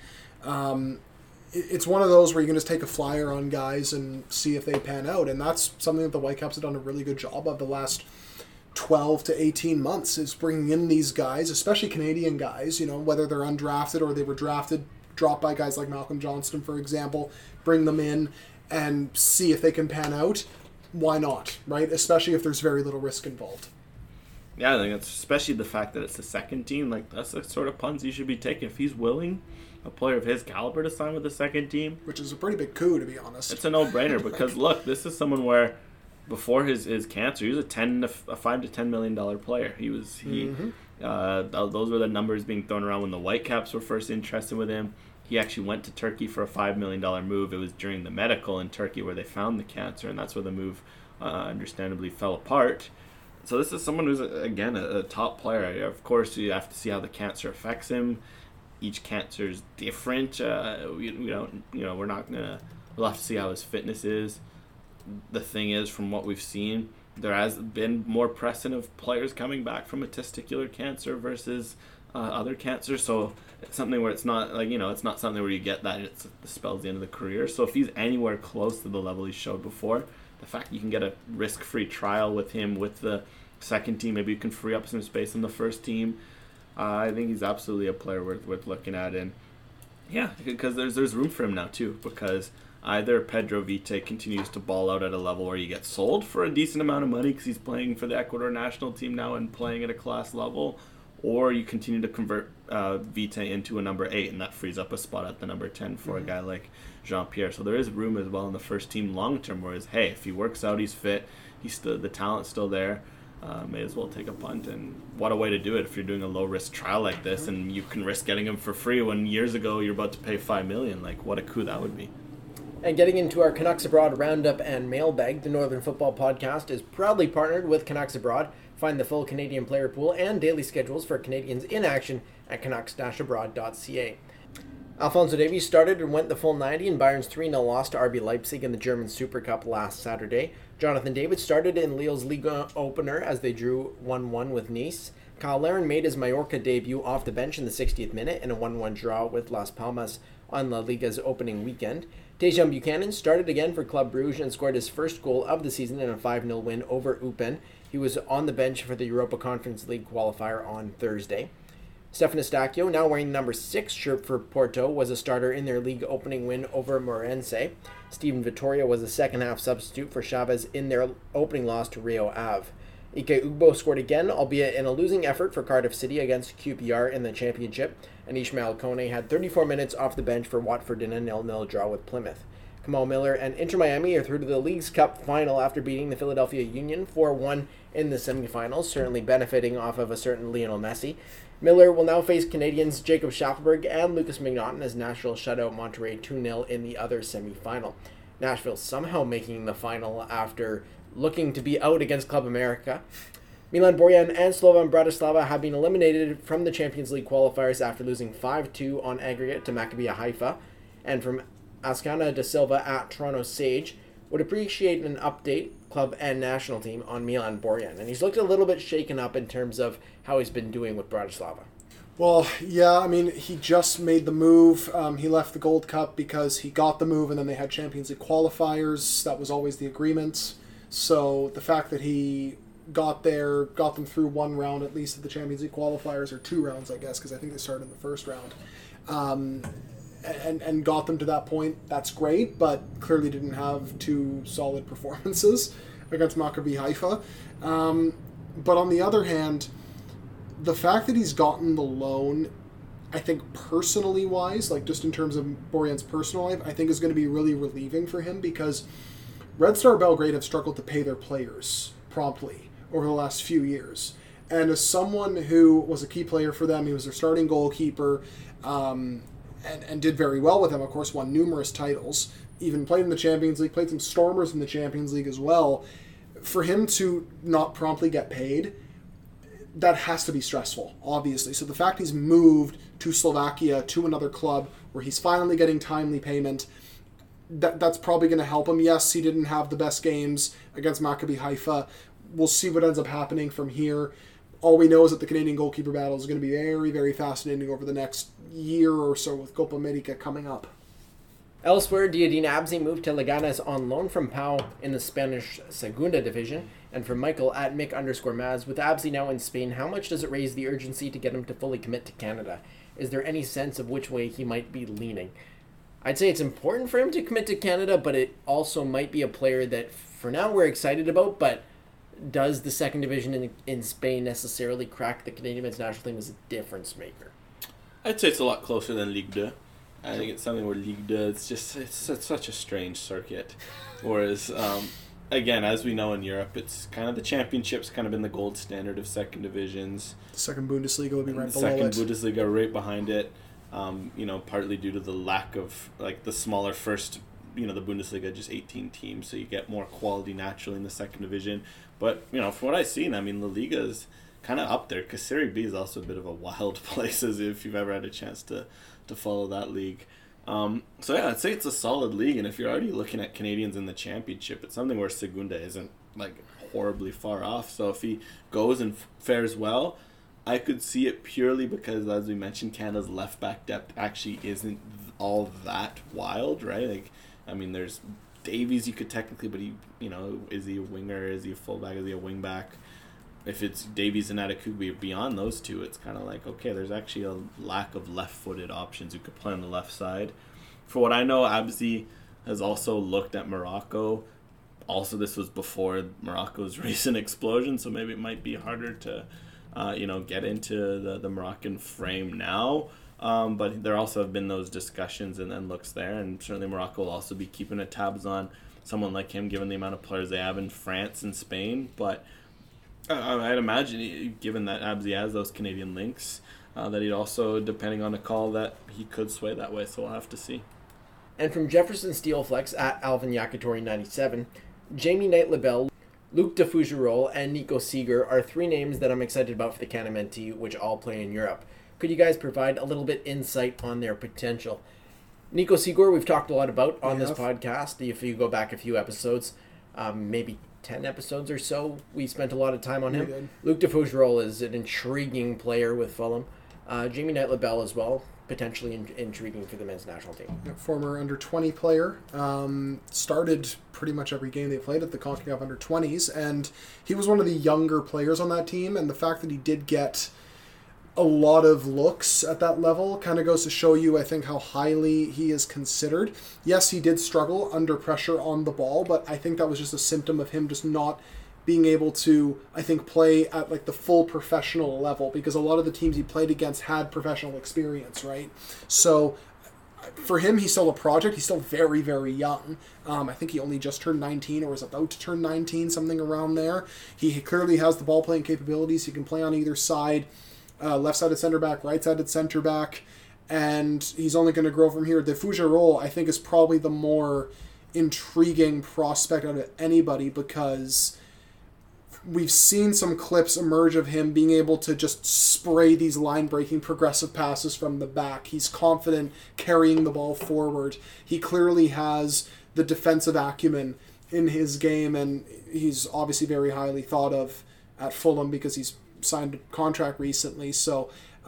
It's one of those where you can just take a flyer on guys and see if they pan out, and that's something that the Whitecaps have done a really good job of the last 12 to 18 months, is bringing in these guys, especially Canadian guys, whether they're undrafted or they were drafted, dropped by guys like Malcolm Johnston, for example, bring them in and see if they can pan out. Why not, right? Especially if there's very little risk involved. Yeah, I think it's especially the fact that it's the second team. Like, that's the sort of puns he should be taking. If he's willing, a player of his caliber, to sign with the second team. Which is a pretty big coup, to be honest. It's a no-brainer because, look, this is someone where before his cancer, he was a $5 to $10 million player. Those were the numbers being thrown around when the Whitecaps were first interested with him. He actually went to Turkey for a $5 million move. It was during the medical in Turkey where they found the cancer, and that's where the move understandably fell apart. So this is someone who's, again, a top player. Of course, you have to see how the cancer affects him. Each cancer is different. We'll have to see how his fitness is. The thing is, from what we've seen, there has been more precedent of players coming back from a testicular cancer versus other cancers. So it's something where it's not it's not something where you get that and it spells the end of the career. So if he's anywhere close to the level he showed before, the fact you can get a risk-free trial with him with the second team. Maybe you can free up some space in the first team. I think he's absolutely a player worth looking at. And yeah, because there's room for him now too, because either Pedro Vite continues to ball out at a level where you get sold for a decent amount of money because he's playing for the Ecuador national team now and playing at a class level, or you continue to convert Vite into a number 8, and that frees up a spot at the number 10 for a guy like Jean-Pierre. So there is room as well in the first team long term, whereas, hey, if he works out, he's fit, the talent's still there, may as well take a punt. And what a way to do it if you're doing a low-risk trial like this, and you can risk getting him for free when years ago you're about to pay $5 million. Like, what a coup that would be. And getting into our Canucks Abroad roundup and mailbag, the Northern Football Podcast is proudly partnered with Canucks Abroad. Find the full Canadian player pool and daily schedules for Canadians in action at canucks-abroad.ca. Alphonso Davies started and went the full 90 in Bayern's 3-0 loss to RB Leipzig in the German Super Cup last Saturday. Jonathan David started in Lille's Liga opener as they drew 1-1 with Nice. Kyle Larin made his Mallorca debut off the bench in the 60th minute in a 1-1 draw with Las Palmas on La Liga's opening weekend. Tejan Buchanan started again for Club Brugge and scored his first goal of the season in a 5-0 win over Eupen. He was on the bench for the Europa Conference League qualifier on Thursday. Stefan Eustáquio, now wearing number 6 shirt for Porto, was a starter in their league opening win over Morense. Steven Vittoria was a second-half substitute for Chavez in their opening loss to Rio Ave. Ike Ugbo scored again, albeit in a losing effort for Cardiff City against QPR in the championship, and Ishmael Kone had 34 minutes off the bench for Watford in a 0-0 draw with Plymouth. Kamal Miller and Inter Miami are through to the League's Cup final after beating the Philadelphia Union 4-1 in the semifinals, certainly benefiting off of a certain Lionel Messi. Miller will now face Canadians Jacob Schaffelberg and Lucas McNaughton as Nashville shut out Monterrey 2-0 in the other semifinal. Nashville somehow making the final after looking to be out against Club America. Milan Borjan and Slovan Bratislava have been eliminated from the Champions League qualifiers after losing 5-2 on aggregate to Maccabi Haifa. And from Ascana da Silva at Toronto Sage, would appreciate an update, club and national team, on Milan Borjan. And he's looked a little bit shaken up in terms of how he's been doing with Bratislava. Well, yeah, I mean, he just made the move. He left the Gold Cup because he got the move, and then they had Champions League qualifiers. That was always the agreement. So the fact that he got them through one round at least of the Champions League qualifiers, or 2 rounds, I guess, because I think they started in the first round, and got them to that point, that's great, but clearly didn't have 2 solid performances against Maccabi Haifa. But on the other hand, the fact that he's gotten the loan, I think personally wise, like just in terms of Borjan's personal life, I think is going to be really relieving for him, because Red Star Belgrade have struggled to pay their players promptly over the last few years. And as someone who was a key player for them, he was their starting goalkeeper, and did very well with them, of course, won numerous titles, even played in the Champions League, played some Stormers in the Champions League as well. For him to not promptly get paid, that has to be stressful, obviously. So the fact he's moved to Slovakia, to another club, where he's finally getting timely payment, that's probably going to help him. Yes, he didn't have the best games against Maccabi Haifa. We'll see what ends up happening from here. All we know is that the Canadian goalkeeper battle is going to be very, very fascinating over the next year or so with Copa America coming up. Elsewhere, Diadine Abzi moved to Leganes on loan from Pau in the Spanish Segunda Division. And from Michael at Mick_Maz, with Abzi now in Spain, how much does it raise the urgency to get him to fully commit to Canada? Is there any sense of which way he might be leaning? I'd say it's important for him to commit to Canada, but it also might be a player that for now we're excited about, but does the second division in Spain necessarily crack the Canadian men's national team as a difference maker? I'd say it's a lot closer than Ligue 2. I think it's something where Ligue 2, it's such a strange circuit. Whereas, again, as we know in Europe, it's kind of the championship's kind of been the gold standard of second divisions. The second Bundesliga will be right below second it. Bundesliga right behind it. Partly due to the lack of, like, the smaller first, the Bundesliga, just 18 teams, so you get more quality naturally in the second division. But, from what I've seen, I mean, La Liga is kind of up there, because Serie B is also a bit of a wild place, as if you've ever had a chance to follow that league. So yeah, I'd say it's a solid league, and if you're already looking at Canadians in the championship, it's something where Segunda isn't, like, horribly far off. So if he goes and fares well, I could see it purely because, as we mentioned, Canada's left-back depth actually isn't all that wild, right? Like, I mean, there's Davies you could technically, but he, is he a winger? Is he a fullback? Is he a wingback? if it's Davies and Adekubi beyond those two, it's kind of like, okay, there's actually a lack of left-footed options who could play on the left side. For what I know, Abzi has also looked at Morocco. Also, this was before Morocco's recent explosion, so maybe it might be harder to, get into the Moroccan frame now. But there also have been those discussions and then looks there, and certainly Morocco will also be keeping a tabs on someone like him, given the amount of players they have in France and Spain. But I'd imagine, given that Abzi has those Canadian links, that he'd also, depending on the call, that he could sway that way. So we'll have to see. And from Jefferson Steelflex at Alvin Yakitori 97, Jamie Knight-Lebel, Luc de Fougerolles, and Nico Seeger are three names that I'm excited about for the Canamenti, which all play in Europe. Could you guys provide a little bit insight on their potential? Nico Seeger, we've talked a lot about on this podcast. If you go back a few episodes, maybe 10 episodes or so, we spent a lot of time on him. Luc de Fougerolles is an intriguing player with Fulham. Jamie Knight-Lebel as well, potentially intriguing for the men's national team. Former under-20 player. Started pretty much every game they played at the CONCACAF under-20s, and he was one of the younger players on that team, and the fact that he did get a lot of looks at that level kind of goes to show you, I think, how highly he is considered. Yes, he did struggle under pressure on the ball, but I think that was just a symptom of him just not being able to, I think, play at like the full professional level, because a lot of the teams he played against had professional experience, right? So for him, he's still a project. He's still very, very young. I think he only just turned 19 or is about to turn 19, something around there. He clearly has the ball-playing capabilities. He can play on either side. Left-sided center back, right-sided center back, and he's only going to grow from here. De Fougerolles, I think, is probably the more intriguing prospect out of anybody, because we've seen some clips emerge of him being able to just spray these line-breaking progressive passes from the back. He's confident carrying the ball forward. He clearly has the defensive acumen in his game, and he's obviously very highly thought of at Fulham because he's signed a contract recently. So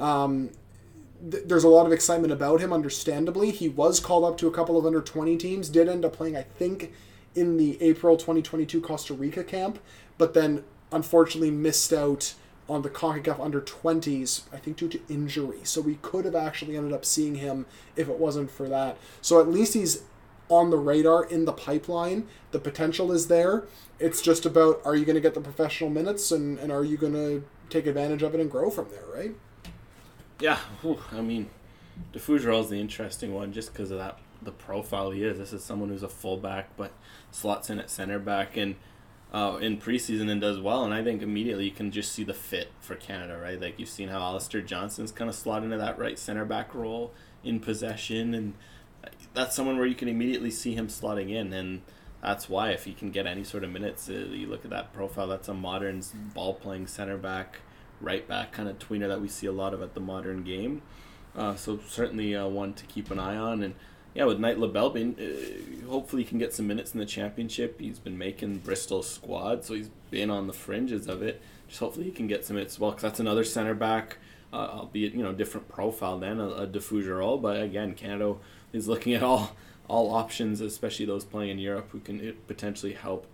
there's a lot of excitement about him, understandably. He was called up to a couple of under-20 teams, did end up playing, I think, in the April 2022 Costa Rica camp, but then unfortunately missed out on the CONCACAF under-20s, I think due to injury. So we could have actually ended up seeing him if it wasn't for that. So at least he's on the radar, in the pipeline. The potential is there. It's just about, are you going to get the professional minutes, and are you going to take advantage of it and grow from there, right? Yeah, I mean, de Fougerolles is the interesting one just because of the profile he is. This is someone who's a fullback but slots in at center back and in preseason and does well. And I think immediately you can just see the fit for Canada, right? Like, you've seen how Alistair Johnson's kind of slot into that right center back role in possession, and that's someone where you can immediately see him slotting in. And that's why, if he can get any sort of minutes, you look at that profile, that's a modern ball-playing center back, right back kind of tweener that we see a lot of at the modern game. So certainly one to keep an eye on. And yeah, with Knight-Lebel being, hopefully he can get some minutes in the championship. He's been making Bristol's squad, so he's been on the fringes of it. Just hopefully he can get some minutes as well, because that's another center back, albeit different profile than a de Fougerolles. But again, Canada is looking at all options, especially those playing in Europe, who can potentially help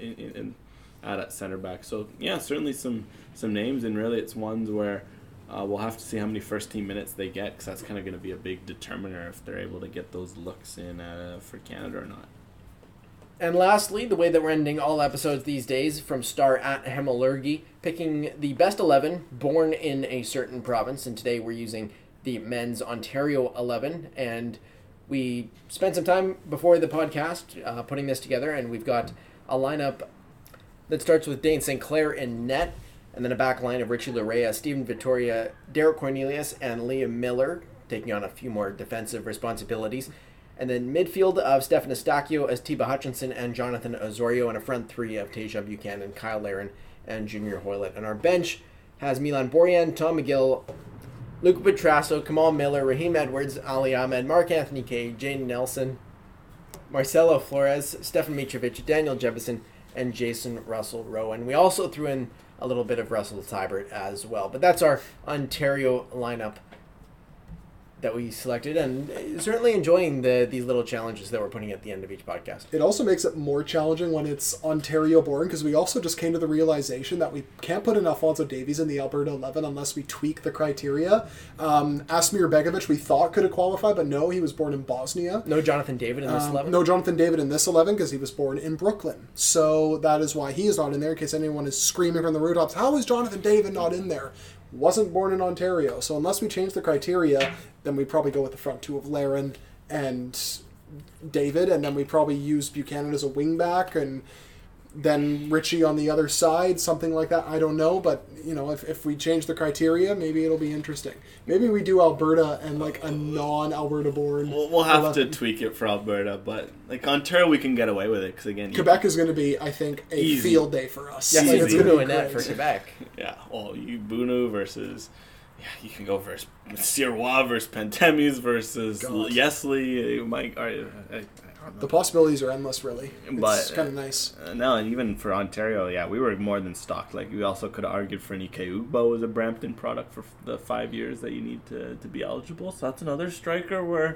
at center back. So yeah, certainly some names, and really it's ones where we'll have to see how many first team minutes they get, because that's kind of going to be a big determiner if they're able to get those looks in for Canada or not. And lastly, the way that we're ending all episodes these days, from Star at Hemilurgi, picking the best 11 born in a certain province, and today we're using the men's Ontario 11, and we spent some time before the podcast putting this together, and we've got a lineup that starts with Dane St. Clair in net, and then a back line of Richie Larea, Stephen Vittoria, Derek Cornelius, and Liam Miller, taking on a few more defensive responsibilities. And then midfield of Stefan Eustachio, Atiba Hutchinson, and Jonathan Osorio, and a front three of Tasia Buchanan, Kyle Larin, and Junior Hoylett. And our bench has Milan Borjan, Tom McGill, Luca Petrasso, Kamal Miller, Raheem Edwards, Ali Ahmed, Mark Anthony Kaye, Jane Nelson, Marcelo Flores, Stefan Mitrovic, Daniel Jefferson, and Jason Russell Rowan. We also threw in a little bit of Russell Tybert as well. But that's our Ontario lineup. that we selected, and certainly enjoying these little challenges that we're putting at the end of each podcast. It also makes it more challenging when it's Ontario born, because we also just came to the realization that we can't put in Alphonso Davies in the Alberta 11 unless we tweak the criteria. Asmir Begovic we thought could have qualified, but no, he was born in Bosnia. No Jonathan David in this 11? No Jonathan David in this 11 because he was born in Brooklyn. So that is why he is not in there, in case anyone is screaming from the rooftops, how is Jonathan David not in there? Wasn't born in Ontario. So unless we change the criteria, then we probably go with the front two of Larin and David, and then we probably use Buchanan as a wingback, and then Richie on the other side, something like that. I don't know, but if we change the criteria, maybe it'll be interesting. Maybe we do Alberta and like a non-Alberta born. We'll have to tweak it for Alberta, but like Ontario, we can get away with it because again, Quebec is going to be, I think, a easy field day for us. Yes, Easy. it's going to win that for Quebec. Yeah, well, you Bunu versus. Yeah, you can go versus Sirois versus Pantemis versus God. Yesley. Mike, The possibilities are endless, really. But, It's kind of nice. no, and even for Ontario, yeah, we were more than stocked. Like, we also could have argued for Nike Ugbo as a Brampton product for the 5 years that you need to be eligible. So that's another striker where,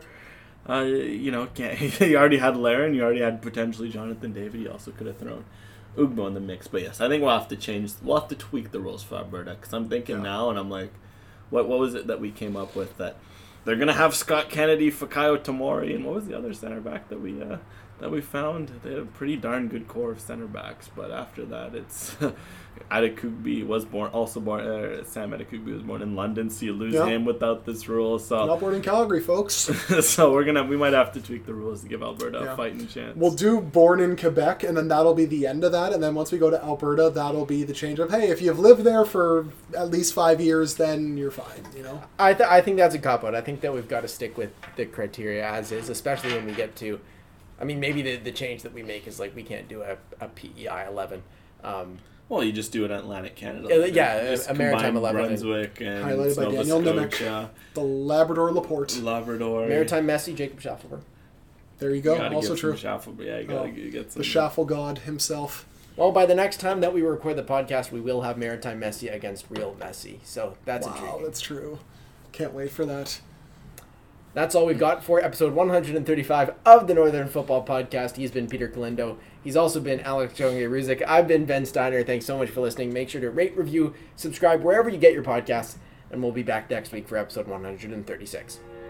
you already had Larin, you already had potentially Jonathan David. You also could have thrown Ugbo in the mix. But yes, I think we'll have to tweak the rules for Alberta. Because I'm thinking now, and I'm like, what was it that we came up with that they're gonna have Scott Kennedy, Fikayo Tomori, and what was the other center back that we found? They had a pretty darn good core of center backs, but after that, it's Adekugbe was born. Sam Adekugbe was born in London, so you lose him without this rule. So Not born in Calgary, folks. so we might have to tweak the rules to give Alberta a fighting chance. We'll do born in Quebec, and then that'll be the end of that. And then once we go to Alberta, that'll be the change of, hey, if you've lived there for at least 5 years, then you're fine. I think that's a cop-out. I think that we've got to stick with the criteria as is, especially when we get to, maybe the change that we make is like we can't do a PEI 11. Well, you just do an Atlantic Canada. A Maritime 11. Brunswick and Highlighted by Nova Daniel Scotia, Nemec. The Labrador Laporte. Labrador. Maritime Messi, Jacob Schaffelberg. There you go. You gotta Also get true. some Schaffelberg. Yeah, you gotta get some. The Schaffel God himself. Well, by the next time that we record the podcast, we will have Maritime Messi against real Messi. So that's Wow, intriguing. that's true. Can't wait for that. That's all we've got for episode 135 of the Northern Football Podcast. He's been Peter Galindo. He's also been Alex Jonge-Ruzic. I've been Ben Steiner. Thanks so much for listening. Make sure to rate, review, subscribe wherever you get your podcasts, and we'll be back next week for episode 136.